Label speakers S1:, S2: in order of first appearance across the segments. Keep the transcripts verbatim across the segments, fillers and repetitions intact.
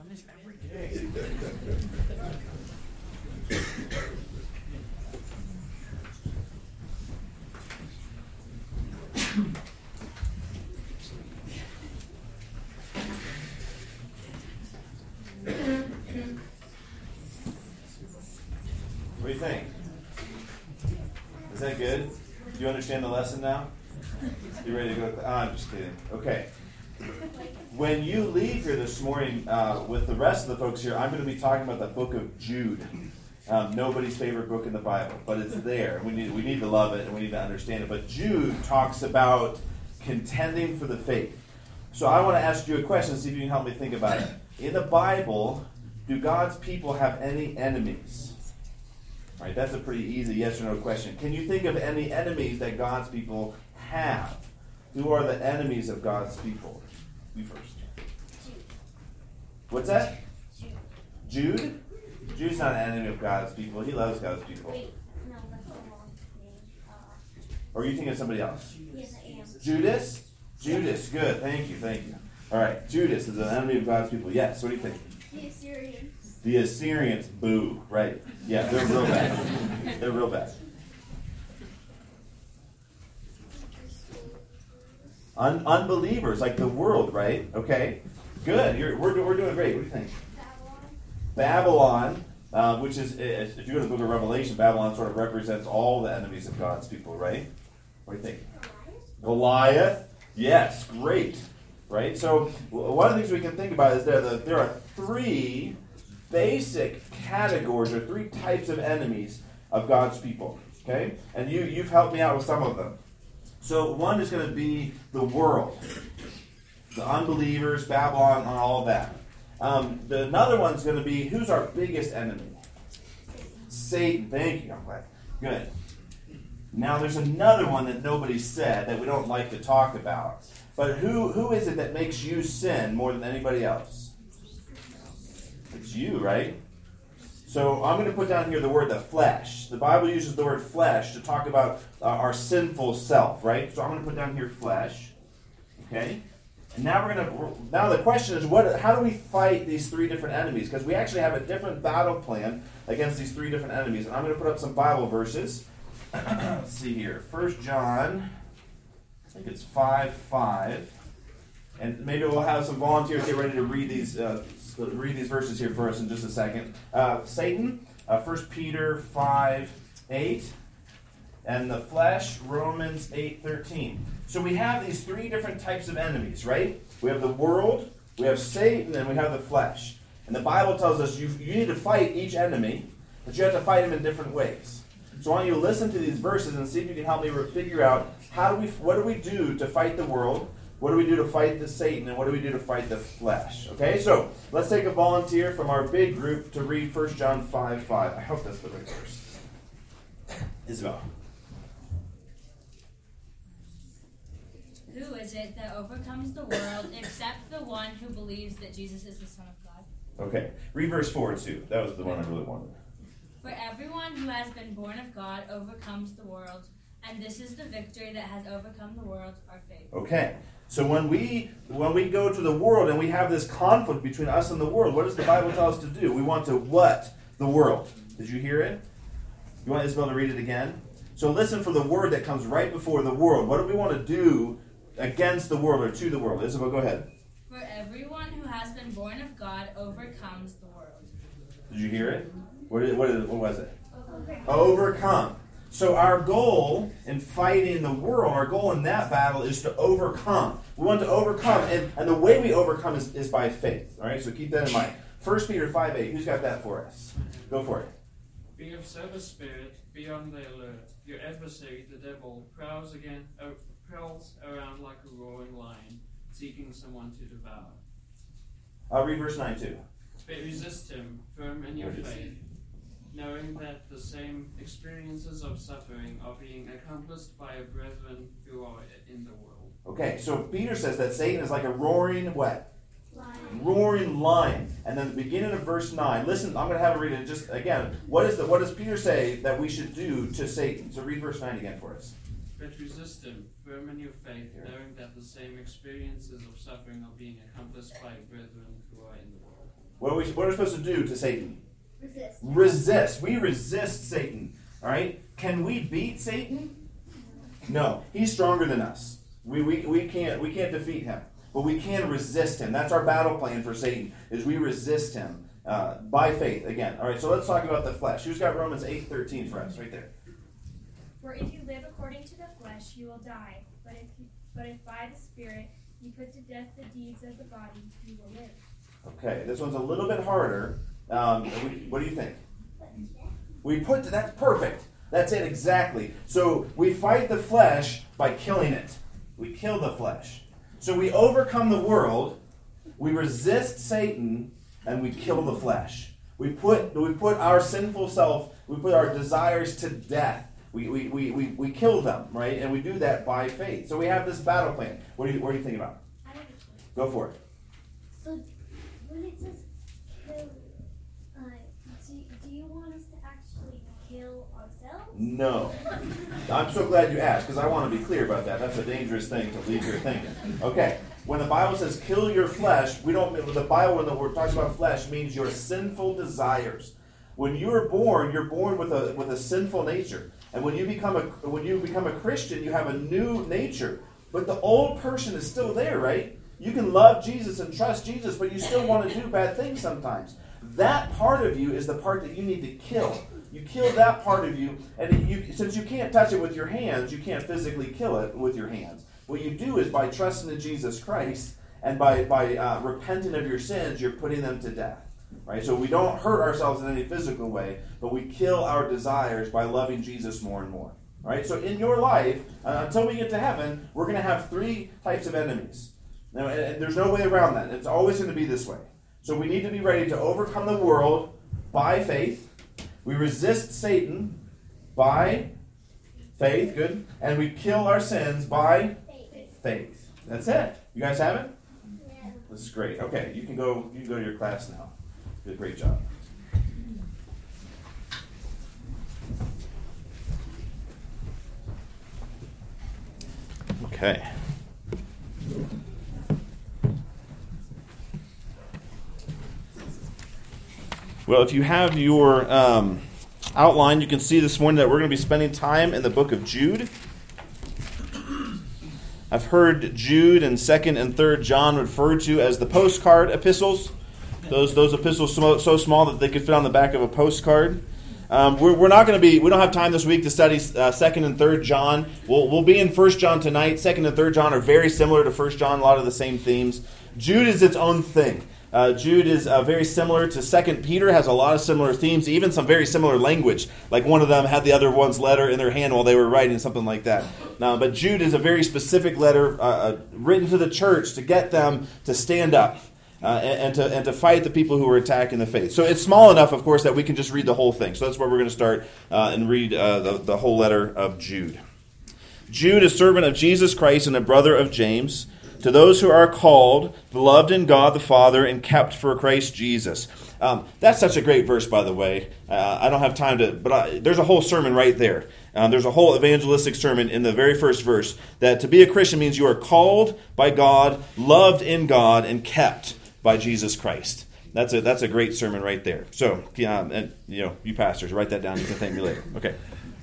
S1: this every day.
S2: What do you think? Is that good? Do you understand the lesson now? You ready to go? Oh, I'm just kidding. Okay. When you leave here this morning uh, with the rest of the folks here, I'm going to be talking about the book of Jude. Um, nobody's favorite book in the Bible, but it's there. We need we need to love it and we need to understand it. But Jude talks about contending for the faith. So I want to ask you a question, see if you can help me think about it. In the Bible, do God's people have any enemies? All right, that's a pretty easy yes or no question. Can you think of any enemies that God's people have? Who are the enemies of God's people? You first.
S3: Jude.
S2: What's that?
S3: Jude.
S2: Jude? Jude's not an enemy of God's people. He loves God's people.
S3: Wait, no, that's the wrong name. Uh,
S2: Or are you thinking of somebody else?
S3: yes, I am.
S2: Judas? Judas. Good. Thank you. Thank you. All right. Judas is an enemy of God's people. Yes. What do you think?
S3: The Assyrians.
S2: The Assyrians. Boo. Right. Yeah, they're real bad. They're real bad. Un- unbelievers, like the world, right? Okay. Good. You're, we're, we're doing great. What do you think?
S3: Babylon.
S2: Babylon, uh, which is, if you go to the book of Revelation, Babylon sort of represents all the enemies of God's people, right? What do you think?
S3: Goliath.
S2: Goliath. Yes, great. Right? So w- one of the things we can think about is there, that there are three basic categories or three types of enemies of God's people. Okay? And you, you've helped me out with some of them. So one is going to be the world. The unbelievers, Babylon, and all that. Um, the, another one's going to be, who's our biggest enemy? Satan. Thank you. I'm glad. Good. Now there's another one that nobody said that we don't like to talk about. But who who is it that makes you sin more than anybody else? It's you, right? So I'm going to put down here the word the flesh. The Bible uses the word flesh to talk about uh, our sinful self, right? So I'm going to put down here flesh. Okay? And now we're going to now the question is what how do we fight these three different enemies? Because we actually have a different battle plan against these three different enemies. And I'm going to put up some Bible verses. Let's see here. First John, I think it's five five. And maybe we'll have some volunteers get ready to read these uh, read these verses here for us in just a second. Uh, Satan, uh, First Peter five eight. And the flesh, Romans eight thirteen. So we have these three different types of enemies, right? We have the world, we have Satan, and we have the flesh. And the Bible tells us you, you need to fight each enemy, but you have to fight them in different ways. So I want you to listen to these verses and see if you can help me figure out how do we, what do we do to fight the world, what do we do to fight the Satan, and what do we do to fight the flesh? Okay, so let's take a volunteer from our big group to read First John five five. I hope that's the right verse. Isabel.
S4: Who is it that overcomes the world except the one who believes that Jesus is the Son of God?
S2: Okay, read verse four too. That was the one I really wanted.
S4: For everyone who has been born of God overcomes the world, and this is the victory that has overcome the world, our faith.
S2: Okay, so when we when we go to the world and we have this conflict between us and the world, what does the Bible tell us to do? We want to what? The world. Did you hear it? You want Isabel to read it again? So listen for the word that comes right before the world. What do we want to do against the world or to the world? Isabel, go ahead.
S4: For everyone who has been born of God overcomes the world.
S2: Did you hear it? What, did, what, did, what was it?
S3: Overcome.
S2: Overcome. So our goal in fighting the world, our goal in that battle is to overcome. We want to overcome, and, and the way we overcome is, is by faith. All right, so keep that in mind. First Peter five eight, who's got that for us? Go for it.
S5: Be of sober spirit, be on the alert. Your adversary, the devil, prowls again, uh, prowls around like a roaring lion, seeking someone to devour.
S2: I'll read verse nine too.
S5: But resist him, firm in your
S2: There it is.
S5: faith, knowing that the same experiences of suffering are being accomplished by your brethren who are in the world.
S2: Okay, so Peter says that Satan is like a roaring what?
S3: Lion.
S2: Roaring lion. And then the beginning of verse nine. Listen, I'm going to have it read it just again. What is the what does Peter say that we should do to Satan? So read verse nine again for us.
S5: But resist him, firm in your faith, knowing that the same experiences of suffering are being accomplished by your brethren who are in the world.
S2: What are we, what are we supposed to do to Satan?
S3: Resist.
S2: Resist. We resist Satan. All right? Can we beat Satan? No. He's stronger than us. We, we, we can't we can't defeat him. But we can resist him. That's our battle plan for Satan, is we resist him uh, by faith. Again. All right, so let's talk about the flesh. Who's got Romans eight thirteen for us? Right there.
S1: For if you live according to the flesh, you will die. But if you, but if by the Spirit you put to death the deeds of the body, you will live.
S2: Okay, this one's a little bit harder. Um, we, what do you think? We put to, that's perfect. That's it exactly. So we fight the flesh by killing it. We kill the flesh. So we overcome the world, we resist Satan, and we kill the flesh. We put we put our sinful self, we put our desires to death. We we, we, we, we kill them, right? And we do that by faith. So we have this battle plan. What do you what do you think about?
S3: I don't know.
S2: Go for it.
S3: So when it says kill, uh, do, do you want us to actually kill ourselves?
S2: No. I'm so glad you asked, because I want to be clear about that. That's a dangerous thing to leave here thinking. Okay. When the Bible says kill your flesh, we don't. The Bible, when the word talks about flesh, means your sinful desires. When you're born, you're born with a with a sinful nature, and when you become a when you become a Christian, you have a new nature. But the old person is still there, right? You can love Jesus and trust Jesus, but you still want to do bad things sometimes. That part of you is the part that you need to kill. You kill that part of you, and you, since you can't touch it with your hands, you can't physically kill it with your hands. What you do is by trusting in Jesus Christ and by, by uh, repenting of your sins, you're putting them to death. Right? So we don't hurt ourselves in any physical way, but we kill our desires by loving Jesus more and more. Right? So in your life, uh, until we get to heaven, we're going to have three types of enemies. Now, and, and there's no way around that. It's always going to be this way. So we need to be ready to overcome the world by faith. We resist Satan by faith, good, and we kill our sins by
S3: Faith.
S2: faith. That's it. You guys have it?
S3: Yeah.
S2: This is great. Okay, you can go. You can go to your class now. You did a great job. Okay. Well, if you have your um, outline, you can see this morning that we're going to be spending time in the book of Jude. I've heard Jude and second and third John referred to as the postcard epistles. Those those epistles so, so small that they could fit on the back of a postcard. Um, we're, we're not going to be. We don't have time this week to study uh, second and third John. We'll we'll be in First John tonight. Second and third John are very similar to First John. A lot of the same themes. Jude is its own thing. Uh, Jude is uh, very similar to Second Peter, has a lot of similar themes, even some very similar language. Like one of them had the other one's letter in their hand while they were writing, something like that. Uh, but Jude is a very specific letter uh, written to the church to get them to stand up uh, and, and to and to fight the people who are attacking the faith. So it's small enough, of course, that we can just read the whole thing. So that's where we're going to start uh, and read uh, the, the whole letter of Jude. Jude, a servant of Jesus Christ and a brother of James, to those who are called, beloved in God the Father, and kept for Christ Jesus. Um, that's such a great verse, by the way. Uh, I don't have time to, but I, there's a whole sermon right there. Uh, there's a whole evangelistic sermon in the very first verse that to be a Christian means you are called by God, loved in God, and kept by Jesus Christ. That's a that's a great sermon right there. So, um, and you know, you pastors, write that down. You can thank me later. Okay.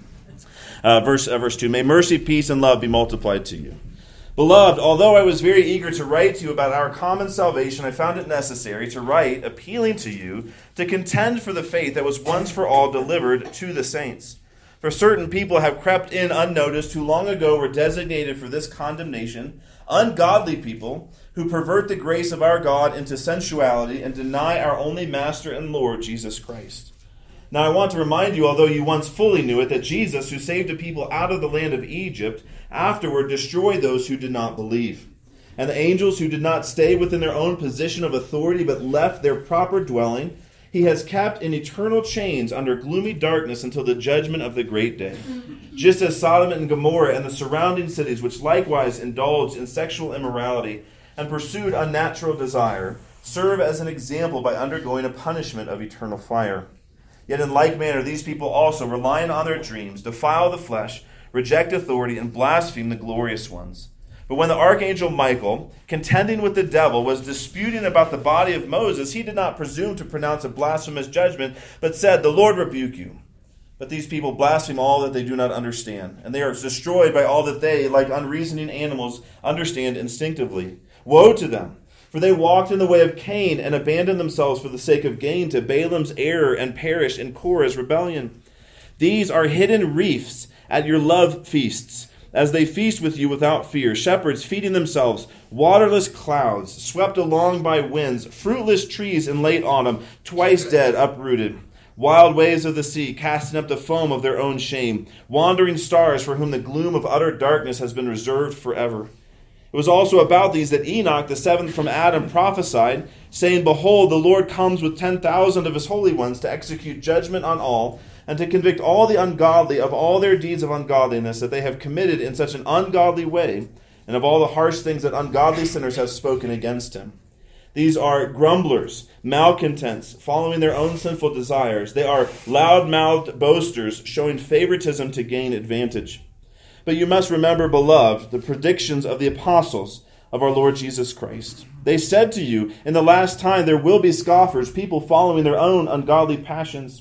S2: Uh, verse uh, verse two. May mercy, peace, and love be multiplied to you. Beloved, although I was very eager to write to you about our common salvation, I found it necessary to write, appealing to you to contend for the faith that was once for all delivered to the saints. For certain people have crept in unnoticed who long ago were designated for this condemnation, ungodly people who pervert the grace of our God into sensuality and deny our only Master and Lord, Jesus Christ. Now I want to remind you, although you once fully knew it, that Jesus, who saved a people out of the land of Egypt, afterward destroyed those who did not believe. And the angels who did not stay within their own position of authority but left their proper dwelling, he has kept in eternal chains under gloomy darkness until the judgment of the great day. Just as Sodom and Gomorrah and the surrounding cities, which likewise indulged in sexual immorality and pursued unnatural desire, serve as an example by undergoing a punishment of eternal fire. Yet in like manner, these people also, relying on their dreams, defile the flesh, reject authority, and blaspheme the glorious ones. But when the archangel Michael, contending with the devil, was disputing about the body of Moses, he did not presume to pronounce a blasphemous judgment, but said, "The Lord rebuke you." But these people blaspheme all that they do not understand, and they are destroyed by all that they, like unreasoning animals, understand instinctively. Woe to them! For they walked in the way of Cain and abandoned themselves for the sake of gain to Balaam's error and perished in Korah's rebellion. These are hidden reefs at your love feasts, as they feast with you without fear, shepherds feeding themselves, waterless clouds, swept along by winds, fruitless trees in late autumn, twice dead, uprooted, wild waves of the sea, casting up the foam of their own shame, wandering stars for whom the gloom of utter darkness has been reserved forever. It was also about these that Enoch, the seventh from Adam, prophesied, saying, "Behold, the Lord comes with ten thousand of his holy ones to execute judgment on all, and to convict all the ungodly of all their deeds of ungodliness that they have committed in such an ungodly way, and of all the harsh things that ungodly sinners have spoken against him." These are grumblers, malcontents, following their own sinful desires. They are loud-mouthed boasters, showing favoritism to gain advantage. But you must remember, beloved, the predictions of the apostles of our Lord Jesus Christ. They said to you, in the last time there will be scoffers, people following their own ungodly passions.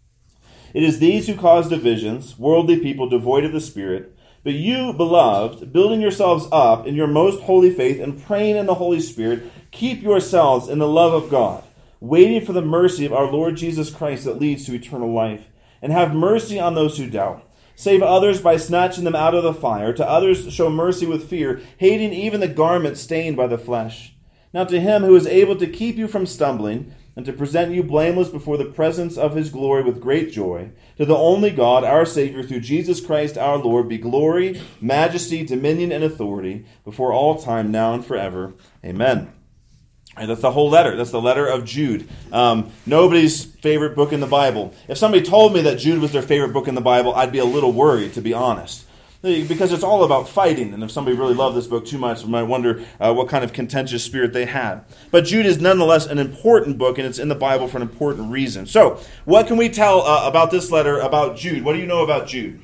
S2: It is these who cause divisions, worldly people devoid of the Spirit. But you, beloved, building yourselves up in your most holy faith and praying in the Holy Spirit, keep yourselves in the love of God, waiting for the mercy of our Lord Jesus Christ that leads to eternal life. And have mercy on those who doubt. Save others by snatching them out of the fire. To others show mercy with fear, hating even the garment stained by the flesh. Now to him who is able to keep you from stumbling, and to present you blameless before the presence of his glory with great joy, to the only God, our Savior, through Jesus Christ our Lord, be glory, majesty, dominion, and authority, before all time, now and forever. Amen. And that's the whole letter. That's the letter of Jude. Um, nobody's favorite book in the Bible. If somebody told me that Jude was their favorite book in the Bible, I'd be a little worried, to be honest. Because it's all about fighting, and if somebody really loved this book too much, we might wonder uh, what kind of contentious spirit they had. But Jude is nonetheless an important book, and it's in the Bible for an important reason. So, what can we tell uh, about this letter about Jude? What do you know about Jude?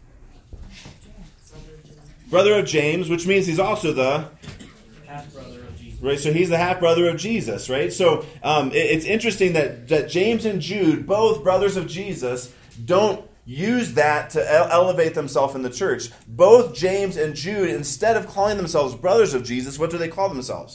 S2: Brother of James, which means he's also the
S5: half-brother of Jesus.
S2: Right, so he's the half-brother of Jesus, right? So um, it, it's interesting that, that James and Jude, both brothers of Jesus, don't use that to elevate themselves in the church. Both James and Jude, instead of calling themselves brothers of Jesus, what do they call themselves?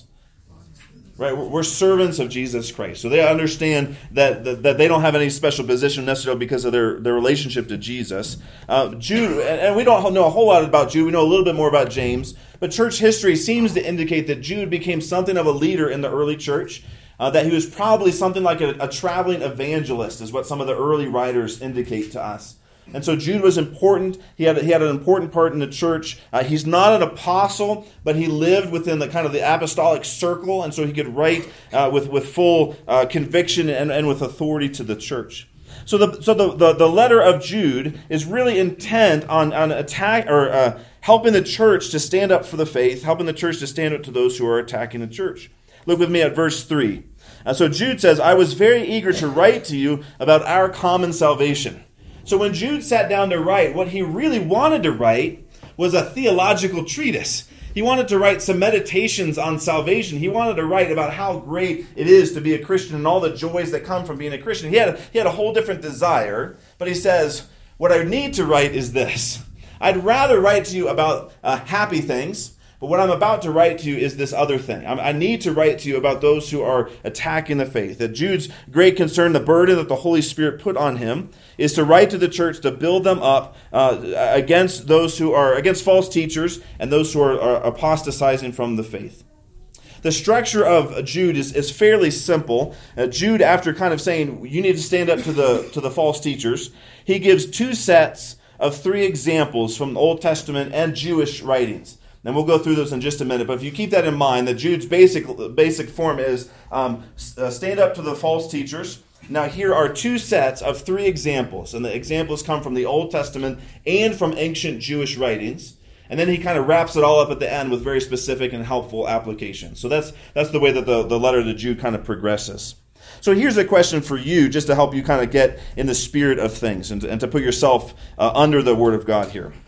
S2: Right, we're servants of Jesus Christ. So they understand that, that, that they don't have any special position necessarily because of their, their relationship to Jesus. Uh, Jude, and, and we don't know a whole lot about Jude. We know a little bit more about James. But church history seems to indicate that Jude became something of a leader in the early church. Uh, that he was probably something like a, a traveling evangelist is what some of the early writers indicate to us. And so Jude was important. He had he had an important part in the church. Uh, he's not an apostle, but he lived within the kind of the apostolic circle, and so he could write uh, with with full uh, conviction and, and with authority to the church. So the so the, the, the letter of Jude is really intent on on attack or uh, helping the church to stand up for the faith, helping the church to stand up to those who are attacking the church. Look with me at verse three. Uh, so Jude says, "I was very eager to write to you about our common salvation." So when Jude sat down to write, what he really wanted to write was a theological treatise. He wanted to write some meditations on salvation. He wanted to write about how great it is to be a Christian and all the joys that come from being a Christian. He had a, he had a whole different desire, but he says, what I need to write is this. I'd rather write to you about uh, happy things, but what I'm about to write to you is this other thing. I need to write to you about those who are attacking the faith. That Jude's great concern, the burden that the Holy Spirit put on him, is to write to the church to build them up uh, against those who are, against false teachers and those who are, are apostatizing from the faith. The structure of Jude is, is fairly simple. Uh, Jude, after kind of saying, you need to stand up to the, to the false teachers, he gives two sets of three examples from the Old Testament and Jewish writings. And we'll go through those in just a minute. But if you keep that in mind, that Jude's basic basic form is um, uh, stand up to the false teachers. Now here are two sets of three examples. And the examples come from the Old Testament and from ancient Jewish writings. And then he kind of wraps it all up at the end with very specific and helpful applications. So that's that's the way that the, the letter to Jude kind of progresses. So here's a question for you, just to help you kind of get in the spirit of things and to, and to put yourself uh, under the Word of God here.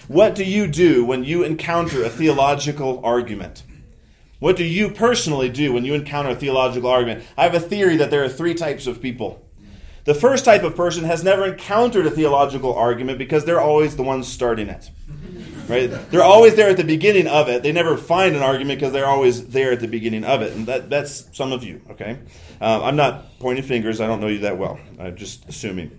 S2: What do you do when you encounter a theological argument? What do you personally do when you encounter a theological argument? I have a theory that there are three types of people. The first type of person has never encountered a theological argument because they're always the ones starting it. Right? They're always there at the beginning of it. They never find an argument because they're always there at the beginning of it. And that, that's some of you, okay? Uh, I'm not pointing fingers. I don't know you that well. I'm just assuming.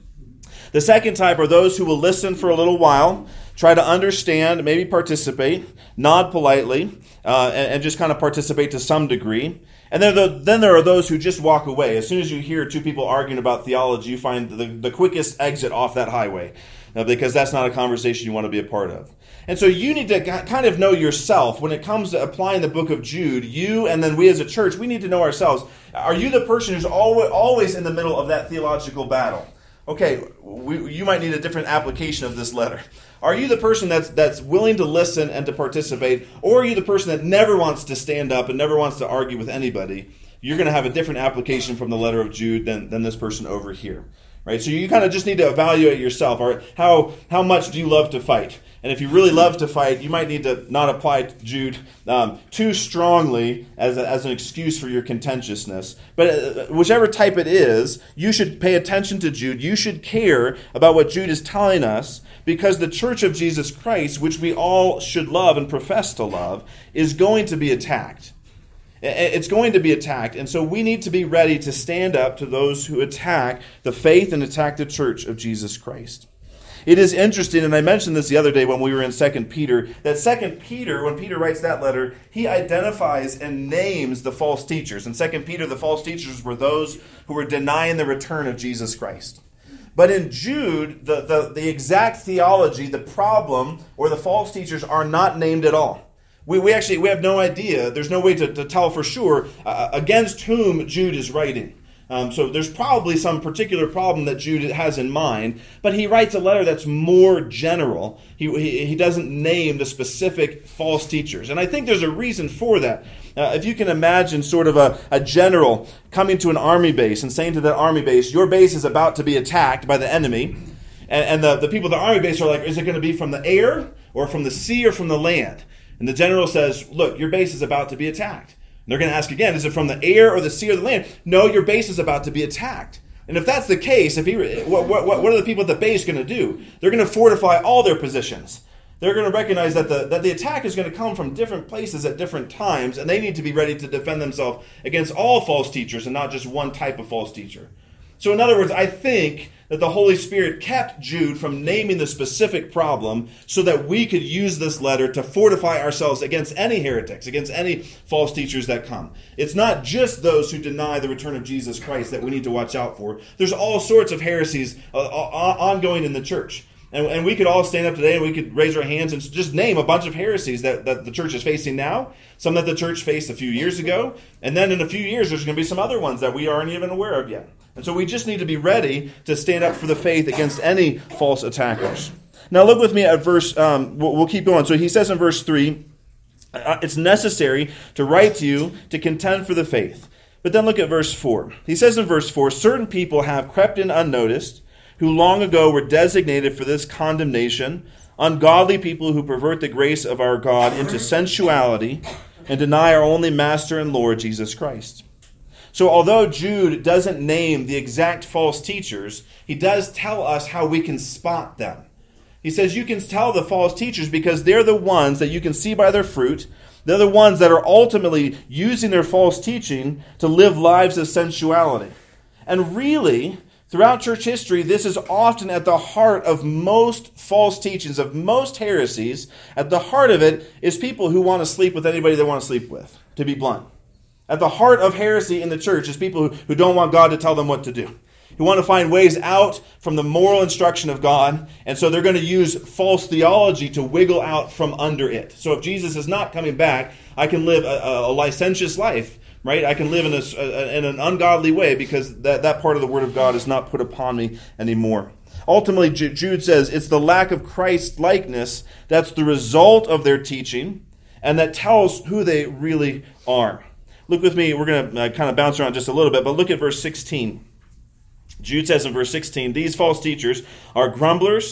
S2: The second type are those who will listen for a little while, try to understand, maybe participate, nod politely, uh, and, and just kind of participate to some degree. And then, the, then there are those who just walk away. As soon as you hear two people arguing about theology, you find the, the quickest exit off that highway, uh, because that's not a conversation you want to be a part of. And so you need to kind of know yourself when it comes to applying the book of Jude. You and then we as a church, we need to know ourselves. Are you the person who's always, always in the middle of that theological battle? Okay, we, you might need a different application of this letter. Are you the person that's that's willing to listen and to participate, or are you the person that never wants to stand up and never wants to argue with anybody? You're going to have a different application from the letter of Jude than, than this person over here. Right? So you kind of just need to evaluate yourself. Or how, how much do you love to fight? And if you really love to fight, you might need to not apply Jude um, too strongly as, a, as an excuse for your contentiousness. But uh, whichever type it is, you should pay attention to Jude. You should care about what Jude is telling us, because the Church of Jesus Christ, which we all should love and profess to love, is going to be attacked. It's going to be attacked. And so we need to be ready to stand up to those who attack the faith and attack the Church of Jesus Christ. It is interesting, and I mentioned this the other day when we were in Second Peter, that Second Peter, when Peter writes that letter, he identifies and names the false teachers. In Second Peter, the false teachers were those who were denying the return of Jesus Christ. But in Jude, the, the, the exact theology, the problem, or the false teachers are not named at all. We, we actually we have no idea. There's no way to, to tell for sure uh, against whom Jude is writing. Um, so there's probably some particular problem that Jude has in mind, but he writes a letter that's more general. He, he, he doesn't name the specific false teachers. And I think there's a reason for that. Uh, if you can imagine sort of a, a general coming to an army base and saying to that army base, your base is about to be attacked by the enemy, and, and the, the people at the army base are like, is it going to be from the air or from the sea or from the land? And the general says, look, your base is about to be attacked. And they're going to ask again, is it from the air or the sea or the land? No, your base is about to be attacked. And if that's the case, if he, what, what, what are the people at the base going to do? They're going to fortify all their positions. They're going to recognize that the, that the attack is going to come from different places at different times, and they need to be ready to defend themselves against all false teachers and not just one type of false teacher. So in other words, I think that the Holy Spirit kept Jude from naming the specific problem so that we could use this letter to fortify ourselves against any heretics, against any false teachers that come. It's not just those who deny the return of Jesus Christ that we need to watch out for. There's all sorts of heresies uh, ongoing in the church. And, and we could all stand up today and we could raise our hands and just name a bunch of heresies that, that the church is facing now, some that the church faced a few years ago, and then in a few years there's going to be some other ones that we aren't even aware of yet. And so we just need to be ready to stand up for the faith against any false attackers. Now look with me at verse, um, we'll, we'll keep going. So he says in verse three, uh, it's necessary to write to you to contend for the faith. But then look at verse four. He says in verse four, certain people have crept in unnoticed, who long ago were designated for this condemnation, ungodly people who pervert the grace of our God into sensuality and deny our only Master and Lord, Jesus Christ. So although Jude doesn't name the exact false teachers, he does tell us how we can spot them. He says you can tell the false teachers because they're the ones that you can see by their fruit. They're the ones that are ultimately using their false teaching to live lives of sensuality. And really, throughout church history, this is often at the heart of most false teachings, of most heresies. At the heart of it is people who want to sleep with anybody they want to sleep with, to be blunt. At the heart of heresy in the church is people who, who don't want God to tell them what to do, who want to find ways out from the moral instruction of God, and so they're going to use false theology to wiggle out from under it. So if Jesus is not coming back, I can live a, a licentious life. Right? I can live in, a, a, in an ungodly way because that, that part of the Word of God is not put upon me anymore. Ultimately, Jude says it's the lack of Christ-likeness that's the result of their teaching and that tells who they really are. Look with me, we're going to uh, kind of bounce around just a little bit, but look at verse sixteen. Jude says in verse sixteen, these false teachers are grumblers,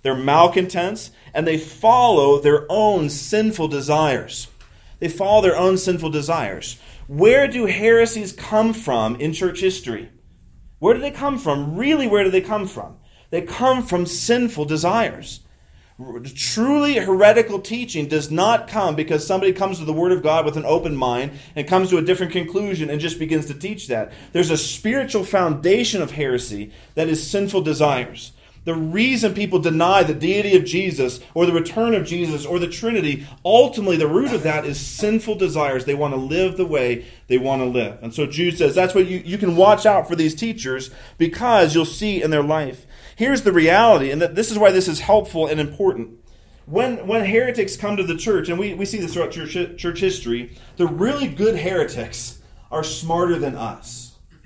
S2: they're malcontents, and they follow their own sinful desires. They follow their own sinful desires. Where do heresies come from in church history? Where do they come from? Really, where do they come from? They come from sinful desires. Truly heretical teaching does not come because somebody comes to the Word of God with an open mind and comes to a different conclusion and just begins to teach that. There's a spiritual foundation of heresy that is sinful desires. The reason people deny the deity of Jesus or the return of Jesus or the Trinity, ultimately the root of that is sinful desires. They want to live the way they want to live. And so Jude says that's what you, you can watch out for these teachers because you'll see in their life. Here's the reality, and that this is why this is helpful and important. When when heretics come to the church, and we, we see this throughout church, church history, the really good heretics are smarter than us.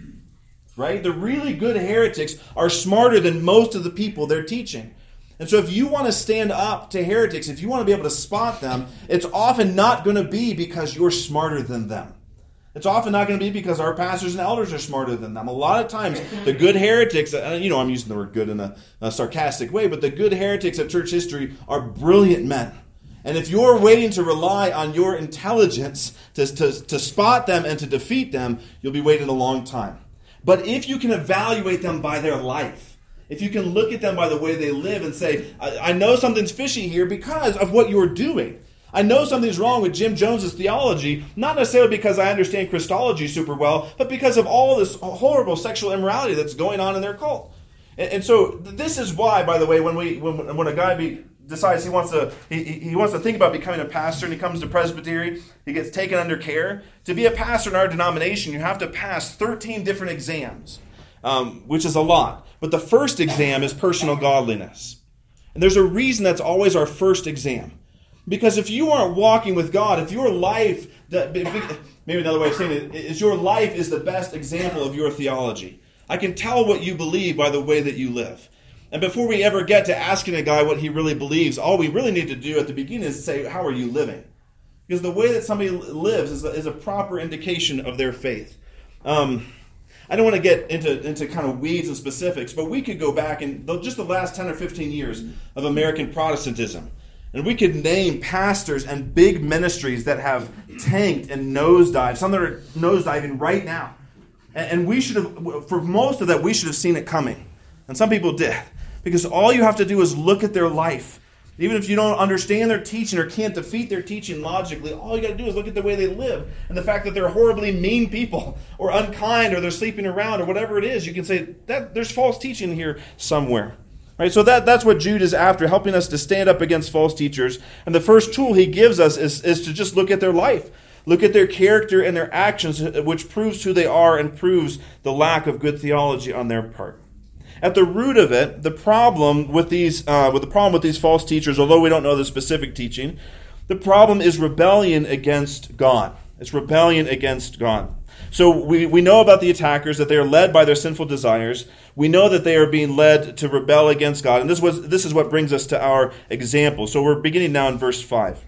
S2: Right? The really good heretics are smarter than most of the people they're teaching. And so if you want to stand up to heretics, if you want to be able to spot them, it's often not going to be because you're smarter than them. It's often not going to be because our pastors and elders are smarter than them. A lot of times, the good heretics, you know, I'm using the word good in a, a sarcastic way, but the good heretics of church history are brilliant men. And if you're waiting to rely on your intelligence to, to, to spot them and to defeat them, you'll be waiting a long time. But if you can evaluate them by their life, if you can look at them by the way they live and say, I, I know something's fishy here because of what you're doing. I know something's wrong with Jim Jones's theology, not necessarily because I understand Christology super well, but because of all this horrible sexual immorality that's going on in their cult. And, and so this is why, by the way, when we when, when a guy be, decides he wants to he, he wants to think about becoming a pastor and he comes to Presbytery, he gets taken under care. To be a pastor in our denomination, you have to pass thirteen different exams, um, which is a lot. But the first exam is personal godliness. And there's a reason that's always our first exam. Because if you aren't walking with God, if your life, maybe another way of saying it, is your life is the best example of your theology. I can tell what you believe by the way that you live. And before we ever get to asking a guy what he really believes, all we really need to do at the beginning is say, how are you living? Because the way that somebody lives is a, is a proper indication of their faith. Um, I don't want to get into, into kind of weeds and specifics, but we could go back in just the last ten or fifteen years of American Protestantism. And we could name pastors and big ministries that have tanked and nosedived, some that are nosediving right now. And, and we should have, for most of that, we should have seen it coming. And some people did. Because all you have to do is look at their life. Even if you don't understand their teaching or can't defeat their teaching logically, all you got to do is look at the way they live. And the fact that they're horribly mean people or unkind or they're sleeping around or whatever it is, you can say, that there's false teaching here somewhere. Right, so that, that's what Jude is after, helping us to stand up against false teachers. And the first tool he gives us is, is to just look at their life. Look at their character and their actions, which proves who they are and proves the lack of good theology on their part. At the root of it, the problem with these, uh, with the problem with these false teachers, although we don't know the specific teaching, the problem is rebellion against God. It's rebellion against God. So we, we know about the attackers, that they are led by their sinful desires. We know that they are being led to rebel against God. And this was this is what brings us to our example. So we're beginning now in verse five.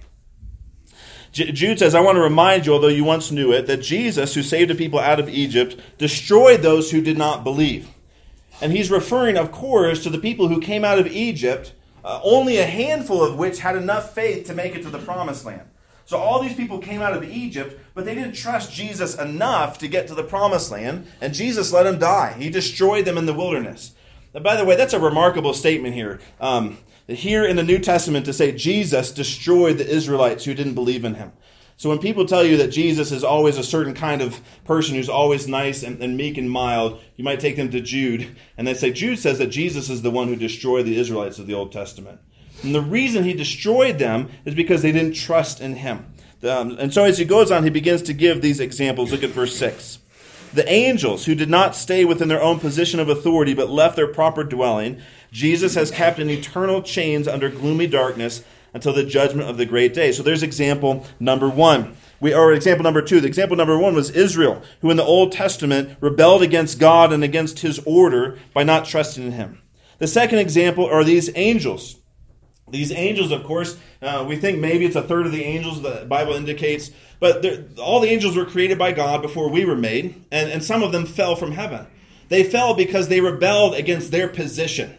S2: J- Jude says, I want to remind you, although you once knew it, that Jesus, who saved the people out of Egypt, destroyed those who did not believe. And he's referring, of course, to the people who came out of Egypt, uh, only a handful of which had enough faith to make it to the promised land. So all these people came out of Egypt, but they didn't trust Jesus enough to get to the promised land, and Jesus let them die. He destroyed them in the wilderness. Now, by the way, that's a remarkable statement here. Um, here in the New Testament to say Jesus destroyed the Israelites who didn't believe in him. So when people tell you that Jesus is always a certain kind of person who's always nice and, and meek and mild, you might take them to Jude, and they say, Jude says that Jesus is the one who destroyed the Israelites of the Old Testament. And the reason he destroyed them is because they didn't trust in him. Um, and so as he goes on, he begins to give these examples. Look at verse six. The angels who did not stay within their own position of authority but left their proper dwelling, Jesus has kept in eternal chains under gloomy darkness until the judgment of the great day. So there's example number one. We, or example number two. The example number one was Israel, who in the Old Testament rebelled against God and against his order by not trusting in him. The second example are these angels. These angels, of course, uh, we think maybe it's a third of the angels, the Bible indicates, but all the angels were created by God before we were made, and, and some of them fell from heaven. They fell because they rebelled against their position.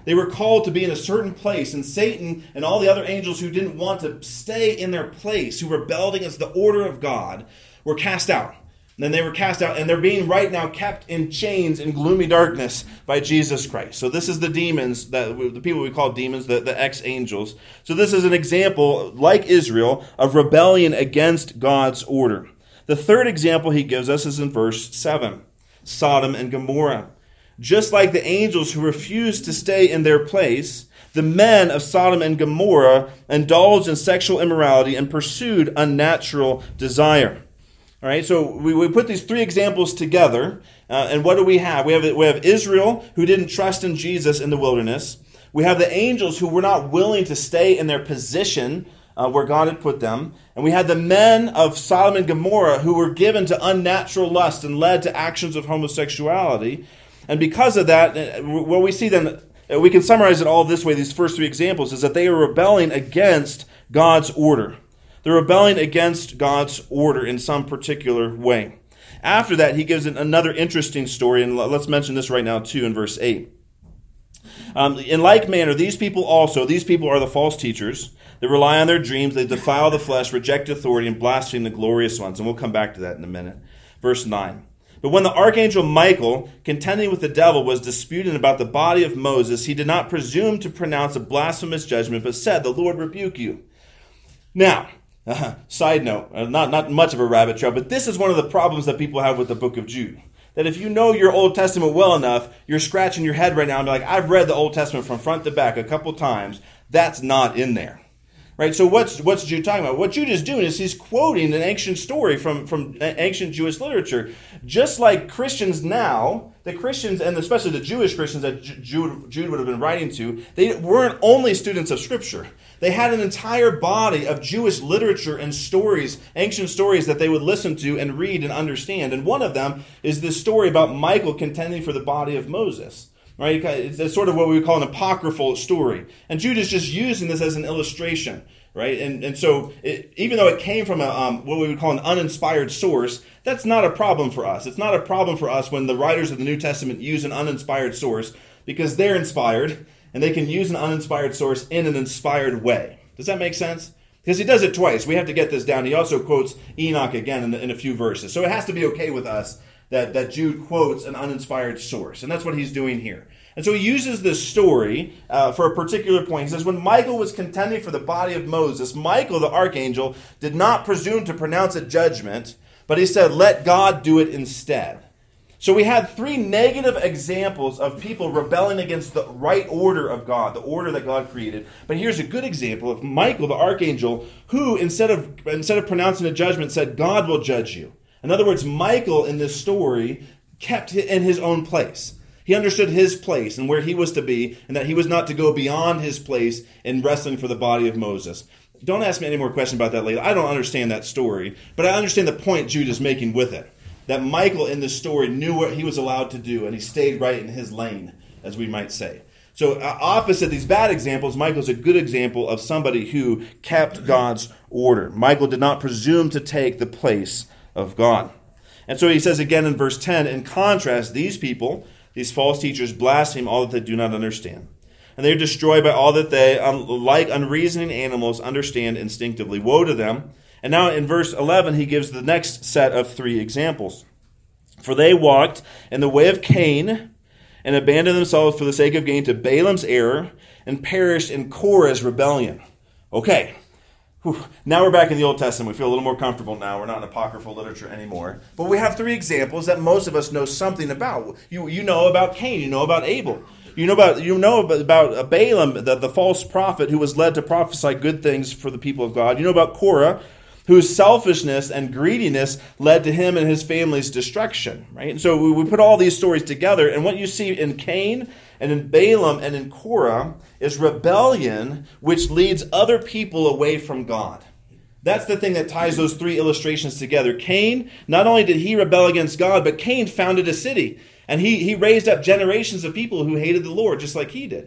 S2: They were called to be in a certain place, and Satan and all the other angels who didn't want to stay in their place, who rebelled against the order of God, were cast out. And then they were cast out, and they're being right now kept in chains in gloomy darkness by Jesus Christ. So this is the demons, that the people we call demons, the, the ex-angels. So this is an example, like Israel, of rebellion against God's order. The third example he gives us is in verse seven, Sodom and Gomorrah. Just like the angels who refused to stay in their place, the men of Sodom and Gomorrah indulged in sexual immorality and pursued unnatural desire. All right, so we, we put these three examples together, uh, and what do we have? We have we have Israel, who didn't trust in Jesus in the wilderness. We have the angels who were not willing to stay in their position uh, where God had put them. And we had the men of Sodom and Gomorrah who were given to unnatural lust and led to actions of homosexuality. And because of that, what we see then, we can summarize it all this way, these first three examples, is that they are rebelling against God's order. They're rebelling against God's order in some particular way. After that, he gives another interesting story, and let's mention this right now too in verse eight. Um, in like manner, these people also, these people are the false teachers. They rely on their dreams, they defile the flesh, reject authority, and blaspheme the glorious ones. And we'll come back to that in a minute. Verse nine. But when the archangel Michael, contending with the devil, was disputing about the body of Moses, he did not presume to pronounce a blasphemous judgment, but said, "The Lord rebuke you." Now, uh, side note, uh, not, not much of a rabbit trail, but this is one of the problems that people have with the book of Jude. That if you know your Old Testament well enough, you're scratching your head right now and be like, I've read the Old Testament from front to back a couple times. That's not in there. Right, so what's what's Jude talking about? What Jude is doing is he's quoting an ancient story from, from ancient Jewish literature. Just like Christians now, the Christians, and especially the Jewish Christians that Jude, Jude would have been writing to, they weren't only students of Scripture. They had an entire body of Jewish literature and stories, ancient stories that they would listen to and read and understand. And one of them is this story about Michael contending for the body of Moses. Right, it's sort of what we would call an apocryphal story, and Jude is just using this as an illustration, right? And and so it, even though it came from a um, what we would call an uninspired source, that's not a problem for us. It's not a problem for us when the writers of the New Testament use an uninspired source because they're inspired and they can use an uninspired source in an inspired way. Does that make sense? Because he does it twice. We have to get this down. He also quotes Enoch again in, in a few verses, so it has to be okay with us that, that Jude quotes an uninspired source. And that's what he's doing here. And so he uses this story uh, for a particular point. He says, when Michael was contending for the body of Moses, Michael, the archangel, did not presume to pronounce a judgment, but he said, let God do it instead. So we had three negative examples of people rebelling against the right order of God, the order that God created. But here's a good example of Michael, the archangel, who instead of, instead of pronouncing a judgment said, God will judge you. In other words, Michael in this story kept in his own place. He understood his place and where he was to be, and that he was not to go beyond his place in wrestling for the body of Moses. Don't ask me any more questions about that later. I don't understand that story, but I understand the point Jude is making with it. That Michael in this story knew what he was allowed to do, and he stayed right in his lane, as we might say. So uh, opposite these bad examples, Michael's a good example of somebody who kept God's order. Michael did not presume to take the place of God. And so he says again in verse ten, in contrast, these people, these false teachers, blaspheme all that they do not understand. And they are destroyed by all that they, like unreasoning animals, understand instinctively. Woe to them. And now in verse eleven, he gives the next set of three examples. For they walked in the way of Cain and abandoned themselves for the sake of gain to Balaam's error and perished in Korah's rebellion. Okay. Whew. Now we're back in the Old Testament. We feel a little more comfortable now. We're not in apocryphal literature anymore. But we have three examples that most of us know something about. You you know about Cain. You know about Abel. You know about you know about Balaam, the, the false prophet who was led to prophesy good things for the people of God. You know about Korah, whose selfishness and greediness led to him and his family's destruction. Right? And so we, we put all these stories together, and what you see in Cain and in Balaam and in Korah is rebellion, which leads other people away from God. That's the thing that ties those three illustrations together. Cain, not only did he rebel against God, but Cain founded a city. And he, he raised up generations of people who hated the Lord, just like he did.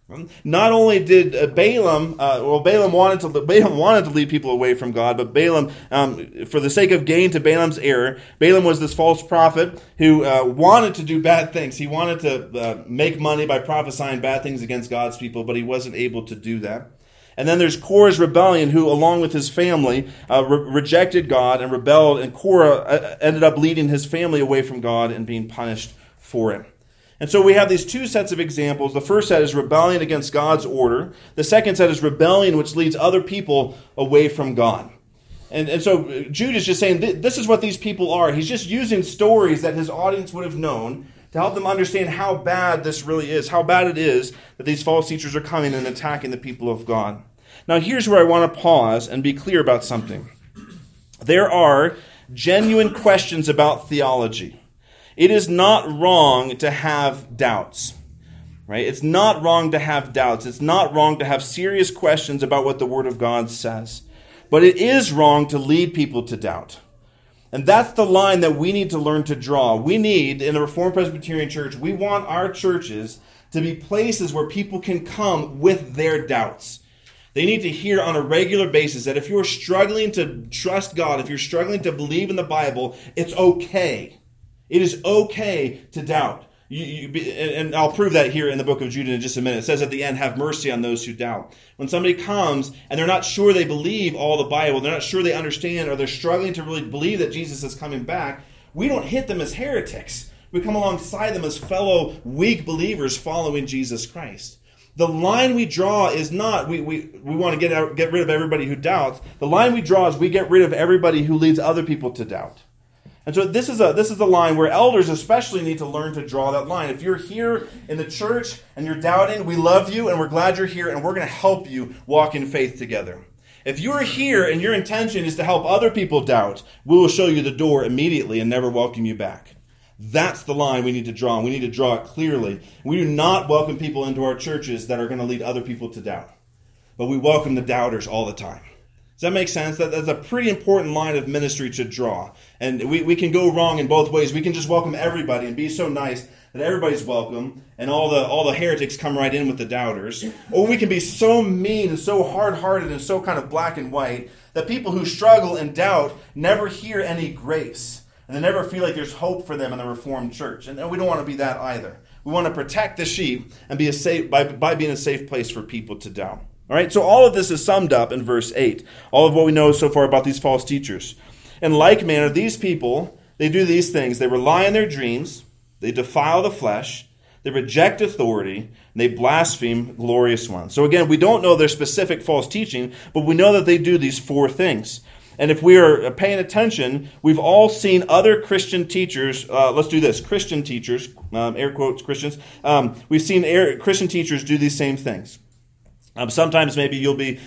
S2: Not only did uh, Balaam, uh, well, Balaam wanted to Balaam wanted to lead people away from God, but Balaam, um, for the sake of gain to Balaam's error, Balaam was this false prophet who uh, wanted to do bad things. He wanted to uh, make money by prophesying bad things against God's people, but he wasn't able to do that. And then there's Korah's rebellion, who, along with his family, uh, re- rejected God and rebelled, and Korah uh, ended up leading his family away from God and being punished for it. And so we have these two sets of examples. The first set is rebellion against God's order. The second set is rebellion, which leads other people away from God. And, and so Jude is just saying, this is what these people are. He's just using stories that his audience would have known to help them understand how bad this really is, how bad it is that these false teachers are coming and attacking the people of God. Now here's where I want to pause and be clear about something. There are genuine questions about theology. It is not wrong to have doubts, right? It's not wrong to have doubts. It's not wrong to have serious questions about what the Word of God says. But it is wrong to lead people to doubt. And that's the line that we need to learn to draw. We need, in the Reformed Presbyterian Church, we want our churches to be places where people can come with their doubts. They need to hear on a regular basis that if you're struggling to trust God, if you're struggling to believe in the Bible, it's okay. It is okay to doubt. You, you, and I'll prove that here in the book of Jude in just a minute. It says at the end, have mercy on those who doubt. When somebody comes and they're not sure they believe all the Bible, they're not sure they understand, or they're struggling to really believe that Jesus is coming back, we don't hit them as heretics. We come alongside them as fellow weak believers following Jesus Christ. The line we draw is not, we, we, we want to get out, get rid of everybody who doubts. The line we draw is we get rid of everybody who leads other people to doubt. And so this is a this is a line where elders especially need to learn to draw that line. If you're here in the church and you're doubting, we love you and we're glad you're here and we're going to help you walk in faith together. If you're here and your intention is to help other people doubt, we will show you the door immediately and never welcome you back. That's the line we need to draw, and we need to draw it clearly. We do not welcome people into our churches that are going to lead other people to doubt. But we welcome the doubters all the time. Does that make sense? That, that's a pretty important line of ministry to draw. And we, we can go wrong in both ways. We can just welcome everybody and be so nice that everybody's welcome and all the all the heretics come right in with the doubters. Or we can be so mean and so hard-hearted and so kind of black and white that people who struggle and doubt never hear any grace. And they never feel like there's hope for them in the Reformed Church. And we don't want to be that either. We want to protect the sheep and be a safe by, by being a safe place for people to doubt. All right, so all of this is summed up in verse eight. All of what we know so far about these false teachers. In like manner, these people, they do these things. They rely on their dreams. They defile the flesh. They reject authority. And they blaspheme glorious ones. So again, we don't know their specific false teaching, but we know that they do these four things. And if we are paying attention, we've all seen other Christian teachers, uh, let's do this, Christian teachers, um, air quotes, Christians, um, we've seen air, Christian teachers do these same things. Um, sometimes maybe you'll be,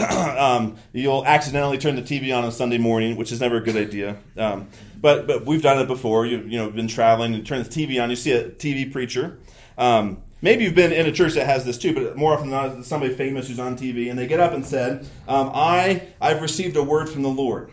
S2: um, you'll accidentally turn the T V on on Sunday morning, which is never a good idea. Um, but but we've done it before. You you know, been traveling and turn the T V on. You see a T V preacher. Um, maybe you've been in a church that has this too, but more often than not, it's somebody famous who's on T V, and they get up and said, um, "I I've received a word from the Lord."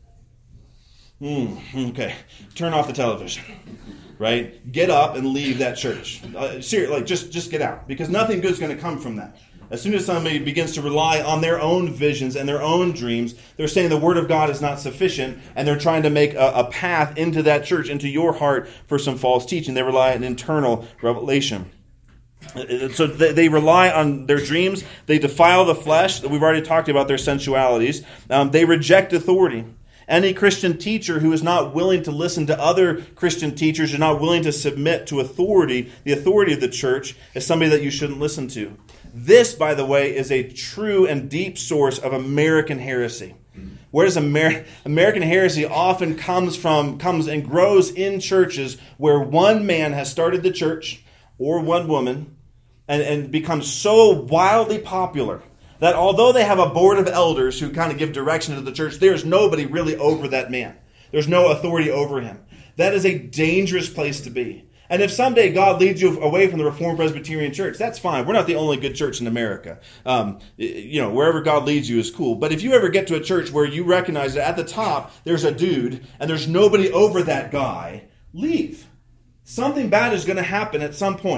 S2: Hmm. Okay. Turn off the television. Right? Get up and leave that church. Uh, seriously, like just just get out, because nothing good's going to come from that. As soon as somebody begins to rely on their own visions and their own dreams, they're saying the Word of God is not sufficient, and they're trying to make a, a path into that church, into your heart, for some false teaching. They rely on internal revelation. So they, they rely on their dreams. They defile the flesh. We've already talked about their sensualities. Um, they reject authority. Any Christian teacher who is not willing to listen to other Christian teachers, is not willing to submit to authority, the authority of the church, is somebody that you shouldn't listen to. This, by the way, is a true and deep source of American heresy. Where does Amer- American heresy often comes from, comes and grows in churches where one man has started the church, or one woman, and, and becomes so wildly popular that although they have a board of elders who kind of give direction to the church, there's nobody really over that man. There's no authority over him. That is a dangerous place to be. And if someday God leads you away from the Reformed Presbyterian Church, that's fine. We're not the only good church in America. Um, you know, wherever God leads you is cool. But if you ever get to a church where you recognize that at the top there's a dude and there's nobody over that guy, leave. Something bad is going to happen at some point.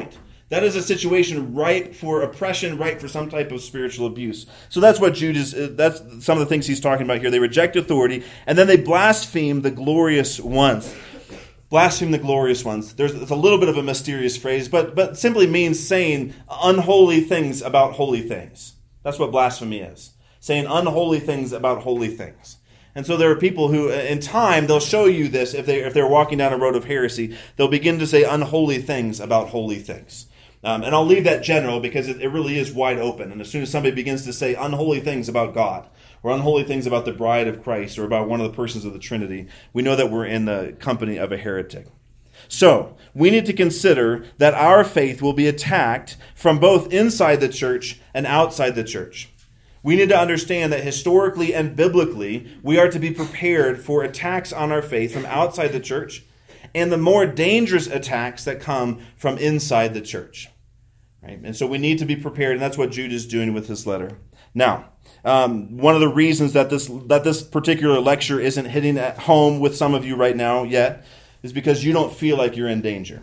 S2: That is a situation ripe for oppression, ripe for some type of spiritual abuse. So that's what Jude is, that's some of the things he's talking about here. They reject authority, and then they blaspheme the glorious ones. Blaspheme the glorious ones. There's it's a little bit of a mysterious phrase, but, but simply means saying unholy things about holy things. That's what blasphemy is. Saying unholy things about holy things. And so there are people who, in time, they'll show you this if, they, if they're walking down a road of heresy. They'll begin to say unholy things about holy things. Um, and I'll leave that general because it, it really is wide open. And as soon as somebody begins to say unholy things about God, or unholy things about the bride of Christ, or about one of the persons of the Trinity, we know that we're in the company of a heretic. So, we need to consider that our faith will be attacked from both inside the church and outside the church. We need to understand that historically and biblically, we are to be prepared for attacks on our faith from outside the church and the more dangerous attacks that come from inside the church. Right? And so we need to be prepared, and that's what Jude is doing with his letter. Now, um, one of the reasons that this that this particular lecture isn't hitting at home with some of you right now yet is because you don't feel like you're in danger.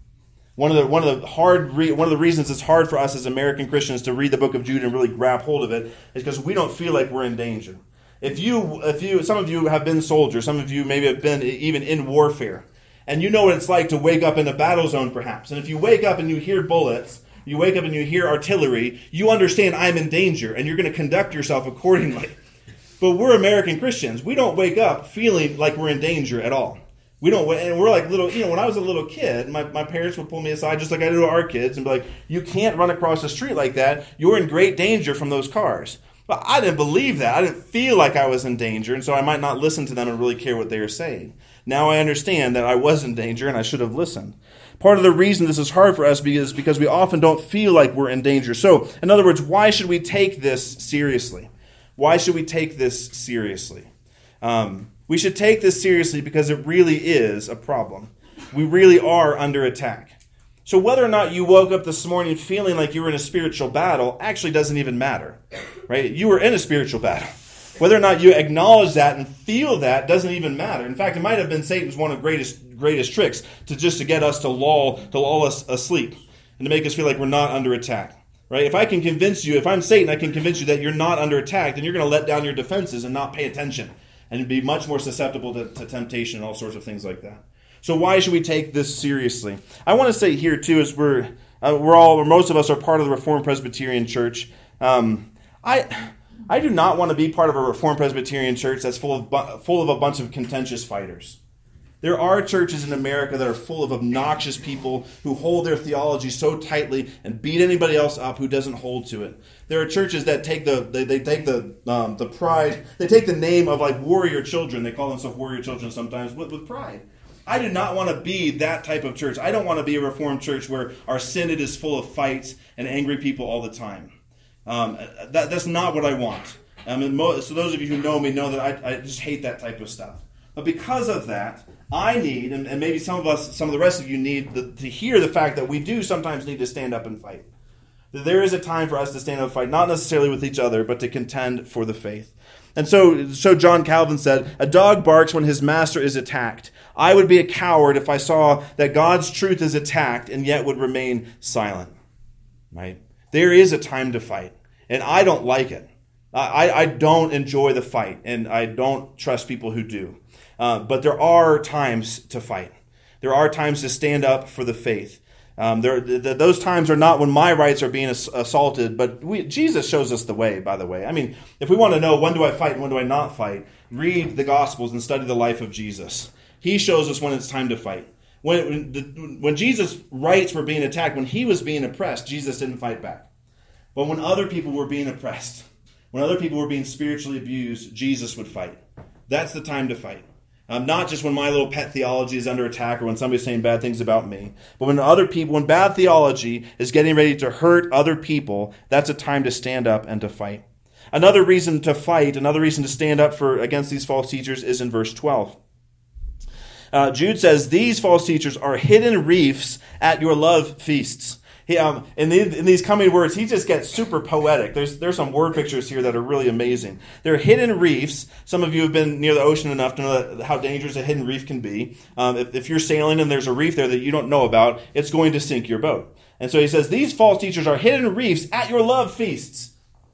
S2: One of the one of the hard re- one of the reasons it's hard for us as American Christians to read the book of Jude and really grab hold of it is because we don't feel like we're in danger. If you if you some of you have been soldiers, some of you maybe have been even in warfare, and you know what it's like to wake up in a battle zone perhaps. And if you wake up and you hear bullets, you wake up and you hear artillery, you understand I'm in danger, and you're going to conduct yourself accordingly. But we're American Christians. We don't wake up feeling like we're in danger at all. We don't, and we're like little, you know, when I was a little kid, my, my parents would pull me aside just like I do to our kids and be like, you can't run across the street like that. You're in great danger from those cars. But I didn't believe that. I didn't feel like I was in danger, and so I might not listen to them and really care what they were saying. Now I understand that I was in danger and I should have listened. Part of the reason this is hard for us is because we often don't feel like we're in danger. So, in other words, why should we take this seriously? Why should we take this seriously? Um, we should take this seriously because it really is a problem. We really are under attack. So whether or not you woke up this morning feeling like you were in a spiritual battle actually doesn't even matter, right? You were in a spiritual battle. Whether or not you acknowledge that and feel that doesn't even matter. In fact, it might have been Satan's one of the greatest greatest tricks to just to get us to lull to lull us asleep and to make us feel like we're not under attack. Right? If I can convince you, if I'm Satan, I can convince you that you're not under attack, then you're going to let down your defenses and not pay attention and be much more susceptible to, to temptation and all sorts of things like that. So why should we take this seriously? I want to say here too, as we're uh, we're all, or most of us are part of the Reformed Presbyterian Church. Um, I. I do not want to be part of a Reformed Presbyterian church that's full of bu- full of a bunch of contentious fighters. There are churches in America that are full of obnoxious people who hold their theology so tightly and beat anybody else up who doesn't hold to it. There are churches that take the they, they take the um, the pride, they take the name of like warrior children. They call themselves warrior children sometimes with, with pride. I do not want to be that type of church. I don't want to be a Reformed church where our synod is full of fights and angry people all the time. Um, that, that's not what I want. I mean, mo- so those of you who know me know that I, I just hate that type of stuff. But because of that, I need, and, and maybe some of us, some of the rest of you need the, to hear the fact that we do sometimes need to stand up and fight. That there is a time for us to stand up and fight, not necessarily with each other, but to contend for the faith. And so, so John Calvin said, "A dog barks when his master is attacked. I would be a coward if I saw that God's truth is attacked and yet would remain silent." Right? There is a time to fight, and I don't like it. I, I don't enjoy the fight, and I don't trust people who do. Uh, but there are times to fight. There are times to stand up for the faith. Um, there, th- th- those times are not when my rights are being ass- assaulted, but we, Jesus shows us the way, by the way. I mean, if we want to know when do I fight and when do I not fight, read the Gospels and study the life of Jesus. He shows us when it's time to fight. When, when, the, when Jesus' rights were being attacked, when he was being oppressed, Jesus didn't fight back. But when other people were being oppressed, when other people were being spiritually abused, Jesus would fight. That's the time to fight. Um, not just when my little pet theology is under attack or when somebody's saying bad things about me, but when other people, when bad theology is getting ready to hurt other people, that's a time to stand up and to fight. Another reason to fight, another reason to stand up for against these false teachers is in verse twelve. Uh, Jude says, "These false teachers are hidden reefs at your love feasts." He, um, in, the, in these coming words, he just gets super poetic. There's there's some word pictures here that are really amazing. They're hidden reefs. Some of you have been near the ocean enough to know that, how dangerous a hidden reef can be. Um, if, if you're sailing and there's a reef there that you don't know about, it's going to sink your boat. And so he says, these false teachers are hidden reefs at your love feasts.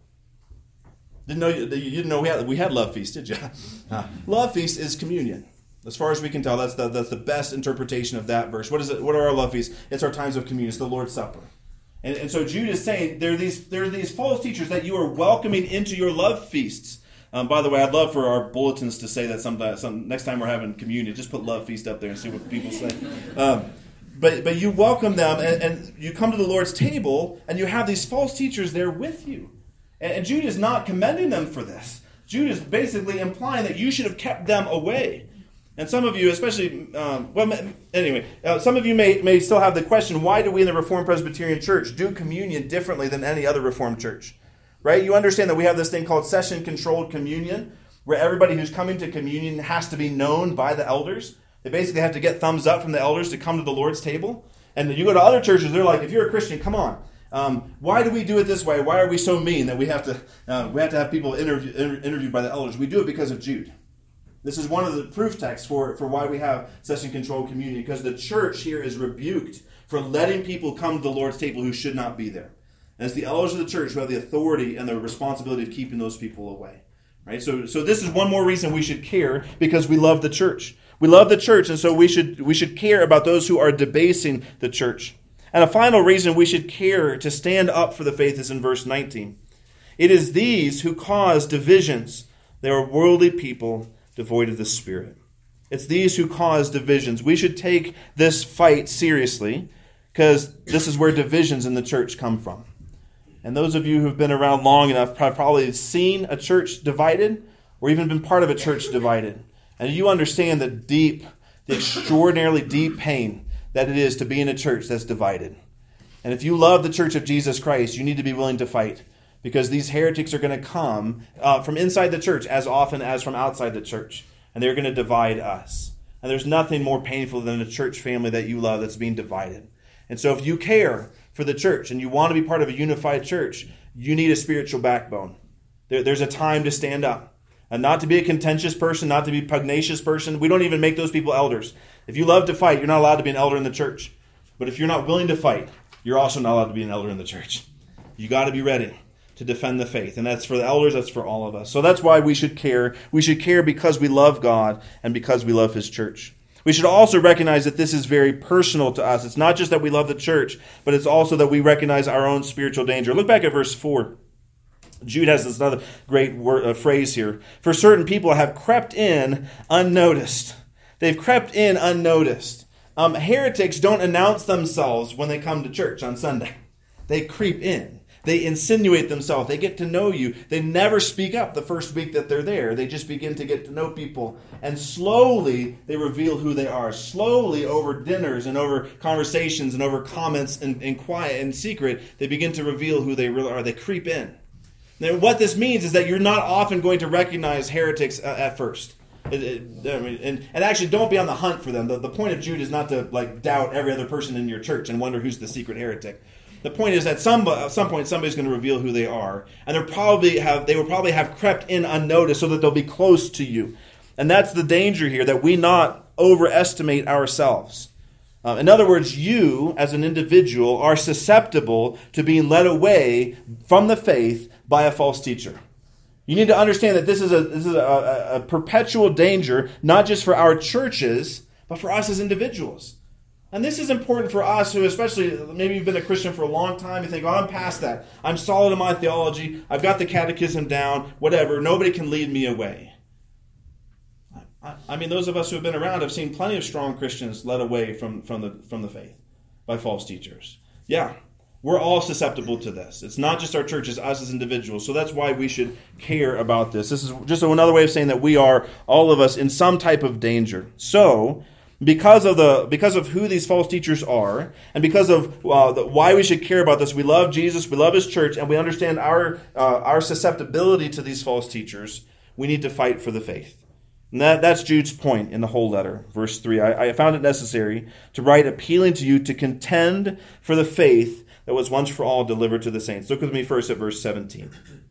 S2: Didn't know you, you didn't know we had we had love feast, did you? Uh, love feast is communion. As far as we can tell, that's the that's the best interpretation of that verse. What is it? What are our love feasts? It's our times of communion. It's the Lord's Supper. And, and so Jude is saying there are these there are these false teachers that you are welcoming into your love feasts. Um, by the way, I'd love for our bulletins to say that sometime, some next time we're having communion, just put love feast up there and see what people say. Um, but but you welcome them and, and you come to the Lord's table and you have these false teachers there with you. And, and Jude is not commending them for this. Jude is basically implying that you should have kept them away. And some of you, especially, um, well, anyway, uh, some of you may, may still have the question, why do we in the Reformed Presbyterian Church do communion differently than any other Reformed church? Right? You understand that we have this thing called session-controlled communion, where everybody who's coming to communion has to be known by the elders. They basically have to get thumbs up from the elders to come to the Lord's table. And you go to other churches, they're like, if you're a Christian, come on. Um, why do we do it this way? Why are we so mean that we have to uh, we have to have people interview, inter- interviewed by the elders? We do it because of Jude. This is one of the proof texts for, for why we have session-controlled communion, because the church here is rebuked for letting people come to the Lord's table who should not be there. And it's the elders of the church who have the authority and the responsibility of keeping those people away. Right? So, so this is one more reason we should care, because we love the church. We love the church, and so we should we should care about those who are debasing the church. And a final reason we should care to stand up for the faith is in verse nineteen. It is these who cause divisions. They are worldly people devoid of the Spirit. It's these who cause divisions. We should take this fight seriously, because this is where divisions in the church come from. And those of you who've been around long enough have probably seen a church divided, or even been part of a church divided. And you understand the deep, the extraordinarily deep pain that it is to be in a church that's divided. And if you love the Church of Jesus Christ, you need to be willing to fight, because these heretics are going to come uh, from inside the church as often as from outside the church. And they're going to divide us. And there's nothing more painful than a church family that you love that's being divided. And so if you care for the church and you want to be part of a unified church, you need a spiritual backbone. There, there's a time to stand up. And not to be a contentious person, not to be a pugnacious person. We don't even make those people elders. If you love to fight, you're not allowed to be an elder in the church. But if you're not willing to fight, you're also not allowed to be an elder in the church. You got to be ready to defend the faith. And that's for the elders, that's for all of us. So that's why we should care. We should care because we love God and because we love His church. We should also recognize that this is very personal to us. It's not just that we love the church, but it's also that we recognize our own spiritual danger. Look back at verse four. Jude has this another great word, uh, phrase here. For certain people have crept in unnoticed. They've crept in unnoticed. Um, heretics don't announce themselves when they come to church on Sunday. They creep in. They insinuate themselves. They get to know you. They never speak up the first week that they're there. They just begin to get to know people. And slowly, they reveal who they are. Slowly, over dinners and over conversations and over comments in, in quiet and secret, they begin to reveal who they really are. They creep in. Now, what this means is that you're not often going to recognize heretics uh, at first. It, it, I mean, and, and actually, don't be on the hunt for them. The, the point of Jude is not to like doubt every other person in your church and wonder who's the secret heretic. The point is that some, at some point somebody's going to reveal who they are, and they'll probably have they will probably have crept in unnoticed so that they'll be close to you. And that's the danger here, that we not overestimate ourselves. Uh, in other words, you as an individual are susceptible to being led away from the faith by a false teacher. You need to understand that this is a this is a, a, a perpetual danger, not just for our churches, but for us as individuals. And this is important for us who, especially, maybe you've been a Christian for a long time, you think, oh, I'm past that. I'm solid in my theology. I've got the catechism down, whatever. Nobody can lead me away. I, I mean, those of us who have been around have seen plenty of strong Christians led away from, from, the, from the faith by false teachers. Yeah, we're all susceptible to this. It's not just our churches, us as individuals. So that's why we should care about this. This is just another way of saying that we are, all of us, in some type of danger. So, Because of the because of who these false teachers are, and because of uh, the, why we should care about this, we love Jesus, we love His church, and we understand our uh, our susceptibility to these false teachers. We need to fight for the faith, and that, that's Jude's point in the whole letter. Verse three: I, I found it necessary to write, appealing to you to contend for the faith that was once for all delivered to the saints. Look with me first at verse seventeen.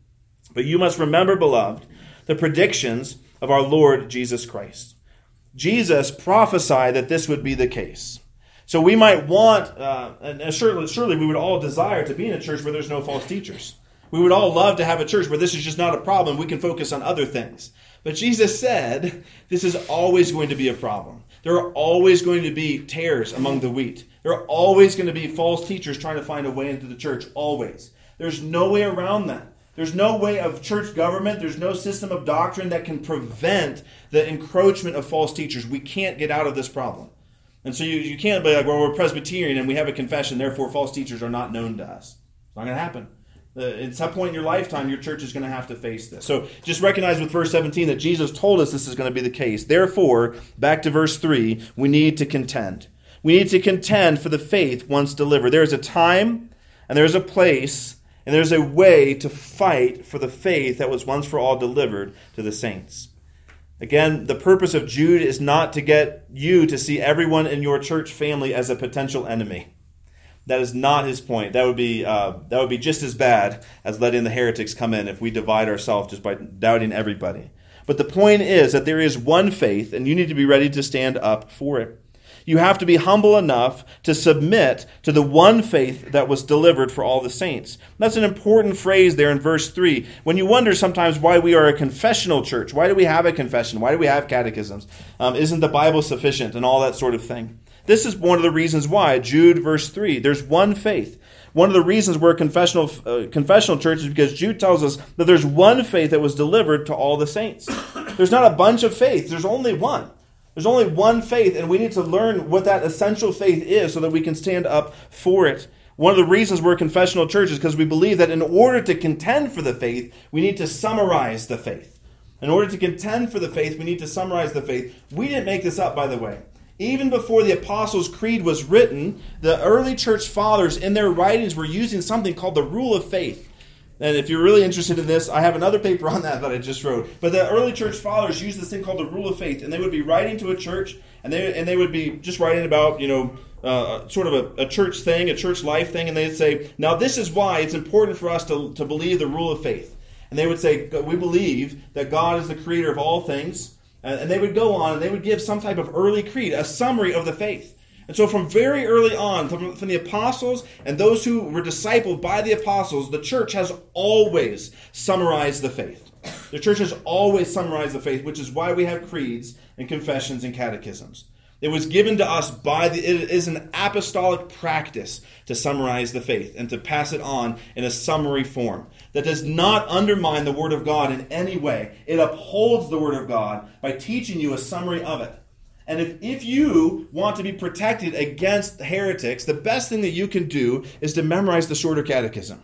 S2: But you must remember, beloved, the predictions of our Lord Jesus Christ. Jesus prophesied that this would be the case. So we might want, uh, and surely, surely we would all desire to be in a church where there's no false teachers. We would all love to have a church where this is just not a problem. We can focus on other things. But Jesus said this is always going to be a problem. There are always going to be tares among the wheat. There are always going to be false teachers trying to find a way into the church. Always. There's no way around that. There's no way of church government. There's no system of doctrine that can prevent the encroachment of false teachers. We can't get out of this problem. And so you, you can't be like, well, we're Presbyterian and we have a confession, therefore false teachers are not known to us. It's not going to happen. Uh, at some point in your lifetime, your church is going to have to face this. So just recognize with verse seventeen that Jesus told us this is going to be the case. Therefore, back to verse three, we need to contend. We need to contend for the faith once delivered. There is a time and there is a place and there's a way to fight for the faith that was once for all delivered to the saints. Again, the purpose of Jude is not to get you to see everyone in your church family as a potential enemy. That is not his point. That would be uh, that would be just as bad as letting the heretics come in if we divide ourselves just by doubting everybody. But the point is that there is one faith, and you need to be ready to stand up for it. You have to be humble enough to submit to the one faith that was delivered for all the saints. That's an important phrase there in verse three. When you wonder sometimes why we are a confessional church, why do we have a confession? Why do we have catechisms? Um, isn't the Bible sufficient and all that sort of thing? This is one of the reasons why. Jude, verse three, there's one faith. One of the reasons we're a confessional, uh, confessional church is because Jude tells us that there's one faith that was delivered to all the saints. There's not a bunch of faiths. There's only one. There's only one faith, and we need to learn what that essential faith is so that we can stand up for it. One of the reasons we're a confessional church is because we believe that in order to contend for the faith, we need to summarize the faith. In order to contend for the faith, we need to summarize the faith. We didn't make this up, by the way. Even before the Apostles' Creed was written, the early church fathers in their writings were using something called the rule of faith. And if you're really interested in this, I have another paper on that that I just wrote. But the early church fathers used this thing called the rule of faith, and they would be writing to a church, and they and they would be just writing about, you know, uh, sort of a, a church thing, a church life thing, and they'd say, now this is why it's important for us to, to believe the rule of faith. And they would say, we believe that God is the creator of all things. And they would go on and they would give some type of early creed, a summary of the faith. And so from very early on, from, from the apostles and those who were discipled by the apostles, the church has always summarized the faith. The church has always summarized the faith, which is why we have creeds and confessions and catechisms. It was given to us by the, it is an apostolic practice to summarize the faith and to pass it on in a summary form. That does not undermine the Word of God in any way. It upholds the Word of God by teaching you a summary of it. And if, if you want to be protected against heretics, the best thing that you can do is to memorize the shorter catechism.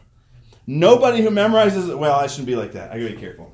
S2: Nobody who memorizes it, well, I shouldn't be like that. I gotta be careful.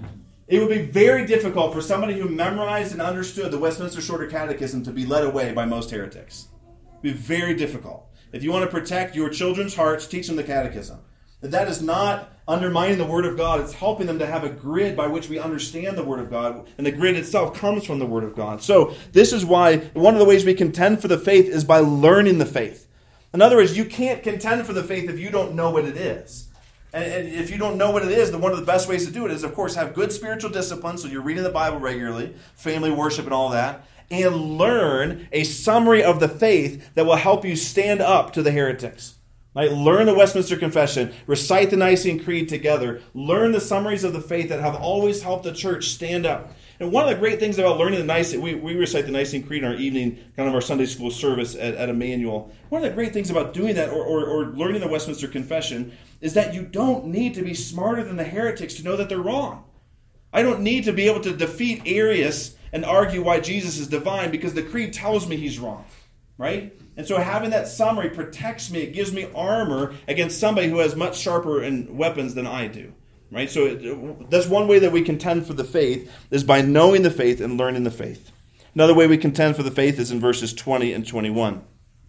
S2: It would be very difficult for somebody who memorized and understood the Westminster Shorter Catechism to be led away by most heretics. It would be very difficult. If you want to protect your children's hearts, teach them the catechism. That is not undermining the Word of God. It's helping them to have a grid by which we understand the Word of God. And the grid itself comes from the Word of God. So this is why one of the ways we contend for the faith is by learning the faith. In other words, you can't contend for the faith if you don't know what it is. And, and if you don't know what it is, then one of the best ways to do it is, of course, have good spiritual discipline. So you're reading the Bible regularly, family worship and all that. And learn a summary of the faith that will help you stand up to the heretics. Right? Learn the Westminster Confession, recite the Nicene Creed together, learn the summaries of the faith that have always helped the church stand up. And one of the great things about learning the Nicene, we, we recite the Nicene Creed in our evening, kind of our Sunday school service at, at Emmanuel. One of the great things about doing that or, or, or learning the Westminster Confession is that you don't need to be smarter than the heretics to know that they're wrong. I don't need to be able to defeat Arius and argue why Jesus is divine because the Creed tells me he's wrong. Right? And so having that summary protects me. It gives me armor against somebody who has much sharper in weapons than I do. Right? So it, that's one way that we contend for the faith is by knowing the faith and learning the faith. Another way we contend for the faith is in verses twenty and twenty-one.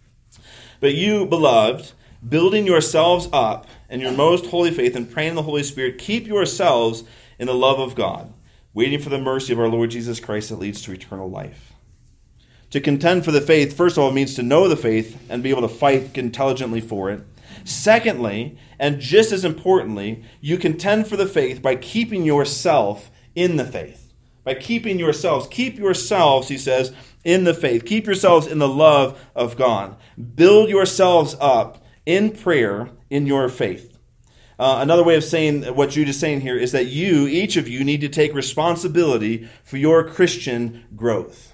S2: But you, beloved, building yourselves up in your most holy faith and praying in the Holy Spirit, keep yourselves in the love of God, waiting for the mercy of our Lord Jesus Christ that leads to eternal life. To contend for the faith, first of all, means to know the faith and be able to fight intelligently for it. Secondly, and just as importantly, you contend for the faith by keeping yourself in the faith. By keeping yourselves. Keep yourselves, he says, in the faith. Keep yourselves in the love of God. Build yourselves up in prayer in your faith. Uh, another way of saying what Jude is saying here is that you, each of you, need to take responsibility for your Christian growth.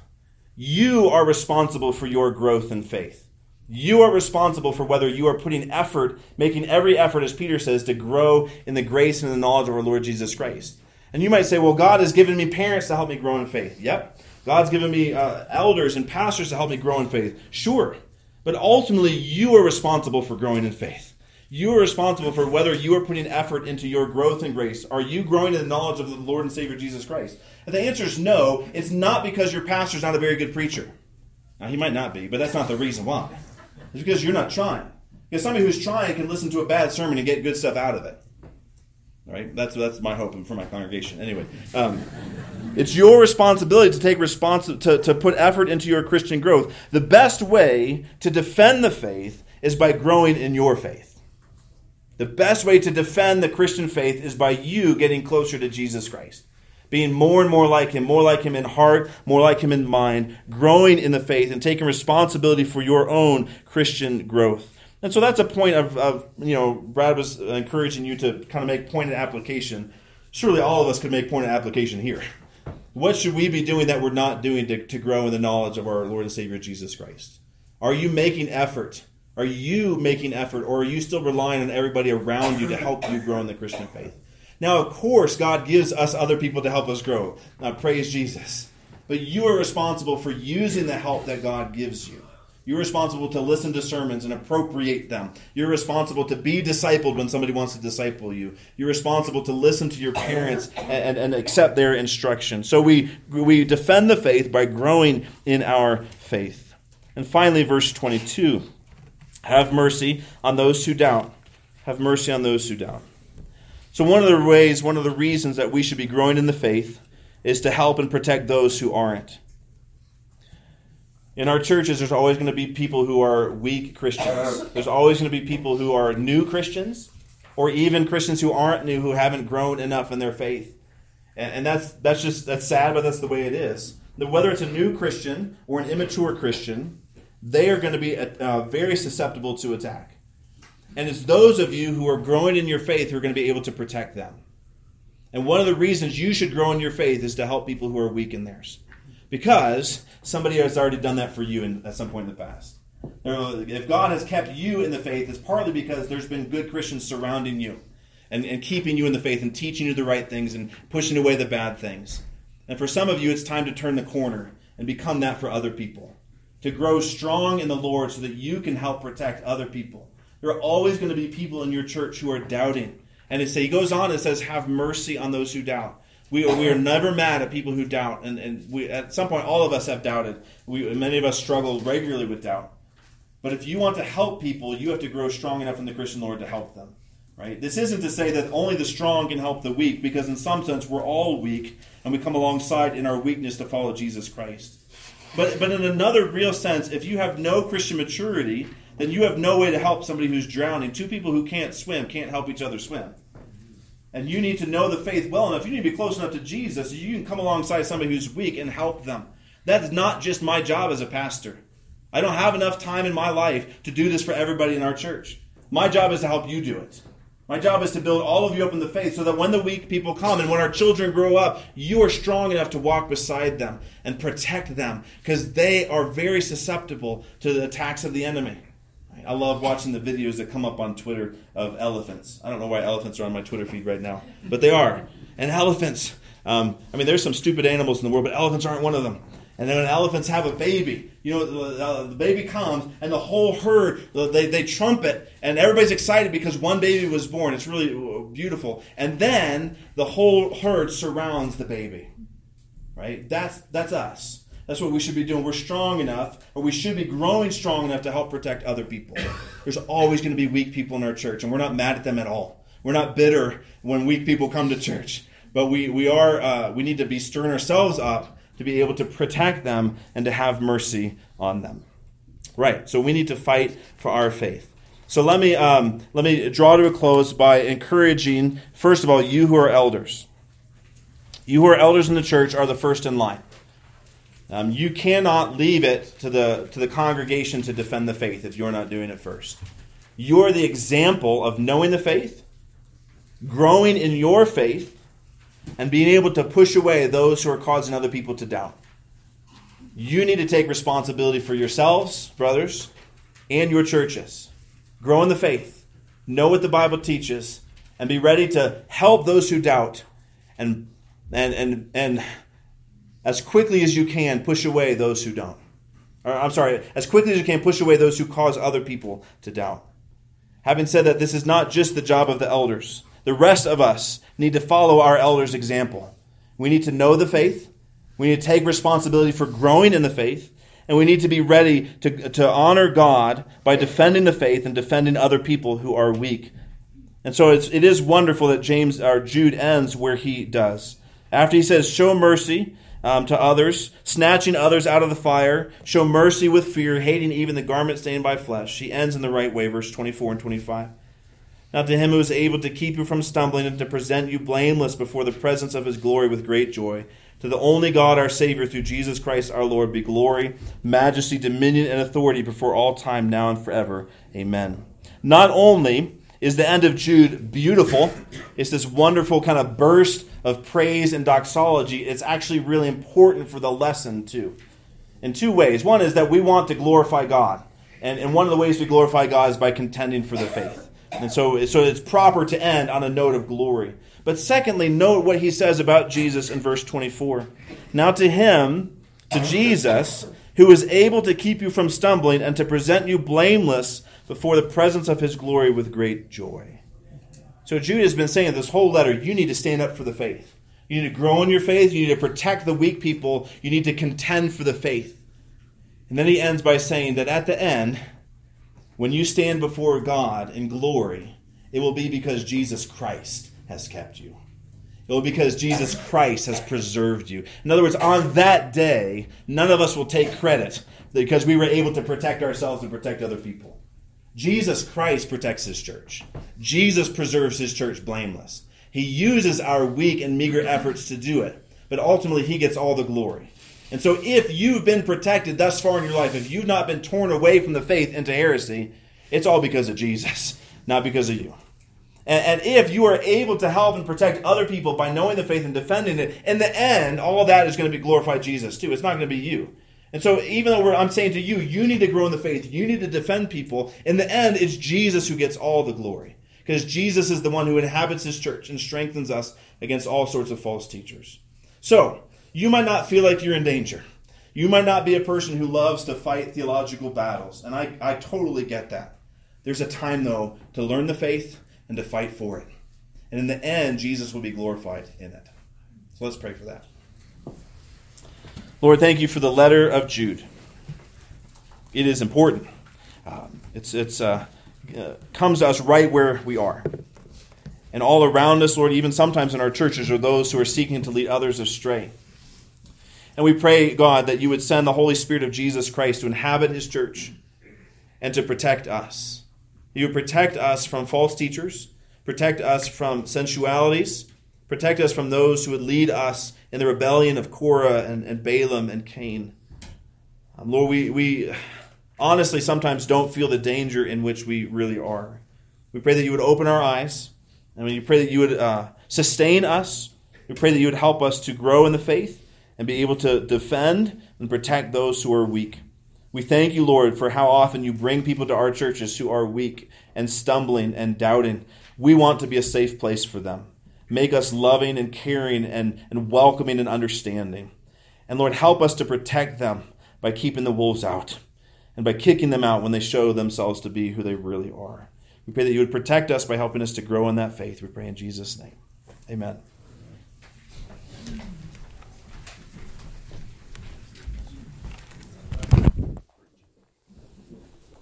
S2: You are responsible for your growth in faith. You are responsible for whether you are putting effort, making every effort, as Peter says, to grow in the grace and the knowledge of our Lord Jesus Christ. And you might say, well, God has given me parents to help me grow in faith. Yep. God's given me uh, elders and pastors to help me grow in faith. Sure. But ultimately, you are responsible for growing in faith. You are responsible for whether you are putting effort into your growth in grace. Are you growing in the knowledge of the Lord and Savior Jesus Christ? If the answer is no, it's not because your pastor's not a very good preacher. Now, he might not be, but that's not the reason why. It's because you're not trying. Because somebody who's trying can listen to a bad sermon and get good stuff out of it. Right? That's that's my hope for my congregation. Anyway, um, it's your responsibility to take responsi- to, to put effort into your Christian growth. The best way to defend the faith is by growing in your faith. The best way to defend the Christian faith is by you getting closer to Jesus Christ. Being more and more like Him, more like Him in heart, more like Him in mind, growing in the faith and taking responsibility for your own Christian growth. And so that's a point of, of, you know, Brad was encouraging you to kind of make pointed application. Surely all of us could make pointed application here. What should we be doing that we're not doing to, to grow in the knowledge of our Lord and Savior Jesus Christ? Are you making effort? Are you making effort, or are you still relying on everybody around you to help you grow in the Christian faith? Now, of course, God gives us other people to help us grow. Now, praise Jesus. But you are responsible for using the help that God gives you. You're responsible to listen to sermons and appropriate them. You're responsible to be discipled when somebody wants to disciple you. You're responsible to listen to your parents and, and, and accept their instruction. So we, we defend the faith by growing in our faith. And finally, verse twenty-two. Have mercy on those who doubt. Have mercy on those who doubt. So one of the ways, one of the reasons that we should be growing in the faith is to help and protect those who aren't. In our churches, there's always going to be people who are weak Christians. There's always going to be people who are new Christians, or even Christians who aren't new, who haven't grown enough in their faith. And that's that's just that's sad, but that's the way it is. Whether it's a new Christian or an immature Christian, they are going to be uh, very susceptible to attack. And it's those of you who are growing in your faith who are going to be able to protect them. And one of the reasons you should grow in your faith is to help people who are weak in theirs. Because somebody has already done that for you in, at some point in the past. If God has kept you in the faith, it's partly because there's been good Christians surrounding you and, and keeping you in the faith and teaching you the right things and pushing away the bad things. And for some of you, it's time to turn the corner and become that for other people. To grow strong in the Lord so that you can help protect other people. There are always going to be people in your church who are doubting. And it say, he goes on and says, have mercy on those who doubt. We are, we are never mad at people who doubt. And, and we, at some point, all of us have doubted. We, many of us struggle regularly with doubt. But if you want to help people, you have to grow strong enough in the Christian Lord to help them. Right? This isn't to say that only the strong can help the weak, because in some sense we're all weak, and we come alongside in our weakness to follow Jesus Christ. But, but in another real sense, if you have no Christian maturity, then you have no way to help somebody who's drowning. Two people who can't swim can't help each other swim. And you need to know the faith well enough. You need to be close enough to Jesus so you can come alongside somebody who's weak and help them. That's not just my job as a pastor. I don't have enough time in my life to do this for everybody in our church. My job is to help you do it. My job is to build all of you up in the faith so that when the weak people come and when our children grow up, you are strong enough to walk beside them and protect them, because they are very susceptible to the attacks of the enemy. I love watching the videos that come up on Twitter of elephants. I don't know why elephants are on my Twitter feed right now, but they are. And elephants, um, I mean, there's some stupid animals in the world, but elephants aren't one of them. And then when elephants have a baby, you know, the, uh, the baby comes, and the whole herd, they, they trumpet, and everybody's excited because one baby was born. It's really beautiful. And then the whole herd surrounds the baby. Right? That's that's us. That's what we should be doing. We're strong enough, or we should be growing strong enough to help protect other people. There's always going to be weak people in our church, and we're not mad at them at all. We're not bitter when weak people come to church. But we, we are uh, we need to be stirring ourselves up to be able to protect them and to have mercy on them. Right, so we need to fight for our faith. So let me um, let me draw to a close by encouraging, first of all, you who are elders. You who are elders in the church are the first in line. Um, you cannot leave it to the to the congregation to defend the faith if you're not doing it first. You're the example of knowing the faith, growing in your faith, and being able to push away those who are causing other people to doubt. You need to take responsibility for yourselves, brothers, and your churches. Grow in the faith, know what the Bible teaches, and be ready to help those who doubt, and and and and as quickly as you can, push away those who don't. Or, I'm sorry, as quickly as you can, push away those who cause other people to doubt. Having said that, this is not just the job of the elders. The rest of us need to follow our elders' example. We need to know the faith. We need to take responsibility for growing in the faith. And we need to be ready to, to honor God by defending the faith and defending other people who are weak. And so it's, it is wonderful that James or Jude ends where he does. After he says, show mercy um, to others, snatching others out of the fire, show mercy with fear, hating even the garment stained by flesh. He ends in the right way, verse twenty-four and twenty-five. Now to him who is able to keep you from stumbling and to present you blameless before the presence of his glory with great joy, to the only God our Savior through Jesus Christ our Lord be glory, majesty, dominion, and authority before all time, now and forever. Amen. Not only is the end of Jude beautiful, it's this wonderful kind of burst of praise and doxology, it's actually really important for the lesson too. In two ways. One is that we want to glorify God. And, and one of the ways we glorify God is by contending for the faith. And so, so it's proper to end on a note of glory. But secondly, note what he says about Jesus in verse twenty-four. Now to him, to Jesus, who is able to keep you from stumbling and to present you blameless before the presence of his glory with great joy. So Jude has been saying this whole letter, you need to stand up for the faith. You need to grow in your faith. You need to protect the weak people. You need to contend for the faith. And then he ends by saying that at the end, when you stand before God in glory, it will be because Jesus Christ has kept you. It will be because Jesus Christ has preserved you. In other words, on that day, none of us will take credit because we were able to protect ourselves and protect other people. Jesus Christ protects his church. Jesus preserves his church blameless. He uses our weak and meager efforts to do it, but ultimately he gets all the glory. And so if you've been protected thus far in your life, if you've not been torn away from the faith into heresy, it's all because of Jesus, not because of you. And, and if you are able to help and protect other people by knowing the faith and defending it, in the end, all of that is going to be glorify Jesus too. It's not going to be you. And so even though we're, I'm saying to you, you need to grow in the faith, you need to defend people, in the end, it's Jesus who gets all the glory. Because Jesus is the one who inhabits his church and strengthens us against all sorts of false teachers. So, you might not feel like you're in danger. You might not be a person who loves to fight theological battles. And I, I totally get that. There's a time, though, to learn the faith and to fight for it. And in the end, Jesus will be glorified in it. So let's pray for that. Lord, thank you for the letter of Jude. It is important. Um, it's it's uh, uh, comes to us right where we are. And all around us, Lord, even sometimes in our churches, are those who are seeking to lead others astray. And we pray, God, that you would send the Holy Spirit of Jesus Christ to inhabit his church and to protect us. You would protect us from false teachers, protect us from sensualities, protect us from those who would lead us in the rebellion of Korah and, and Balaam and Cain. Um, Lord, we, we honestly sometimes don't feel the danger in which we really are. We pray that you would open our eyes, and we pray that you would uh, sustain us. We pray that you would help us to grow in the faith and be able to defend and protect those who are weak. We thank you, Lord, for how often you bring people to our churches who are weak and stumbling and doubting. We want to be a safe place for them. Make us loving and caring and, and welcoming and understanding. And Lord, help us to protect them by keeping the wolves out and by kicking them out when they show themselves to be who they really are. We pray that you would protect us by helping us to grow in that faith. We pray in Jesus' name. Amen.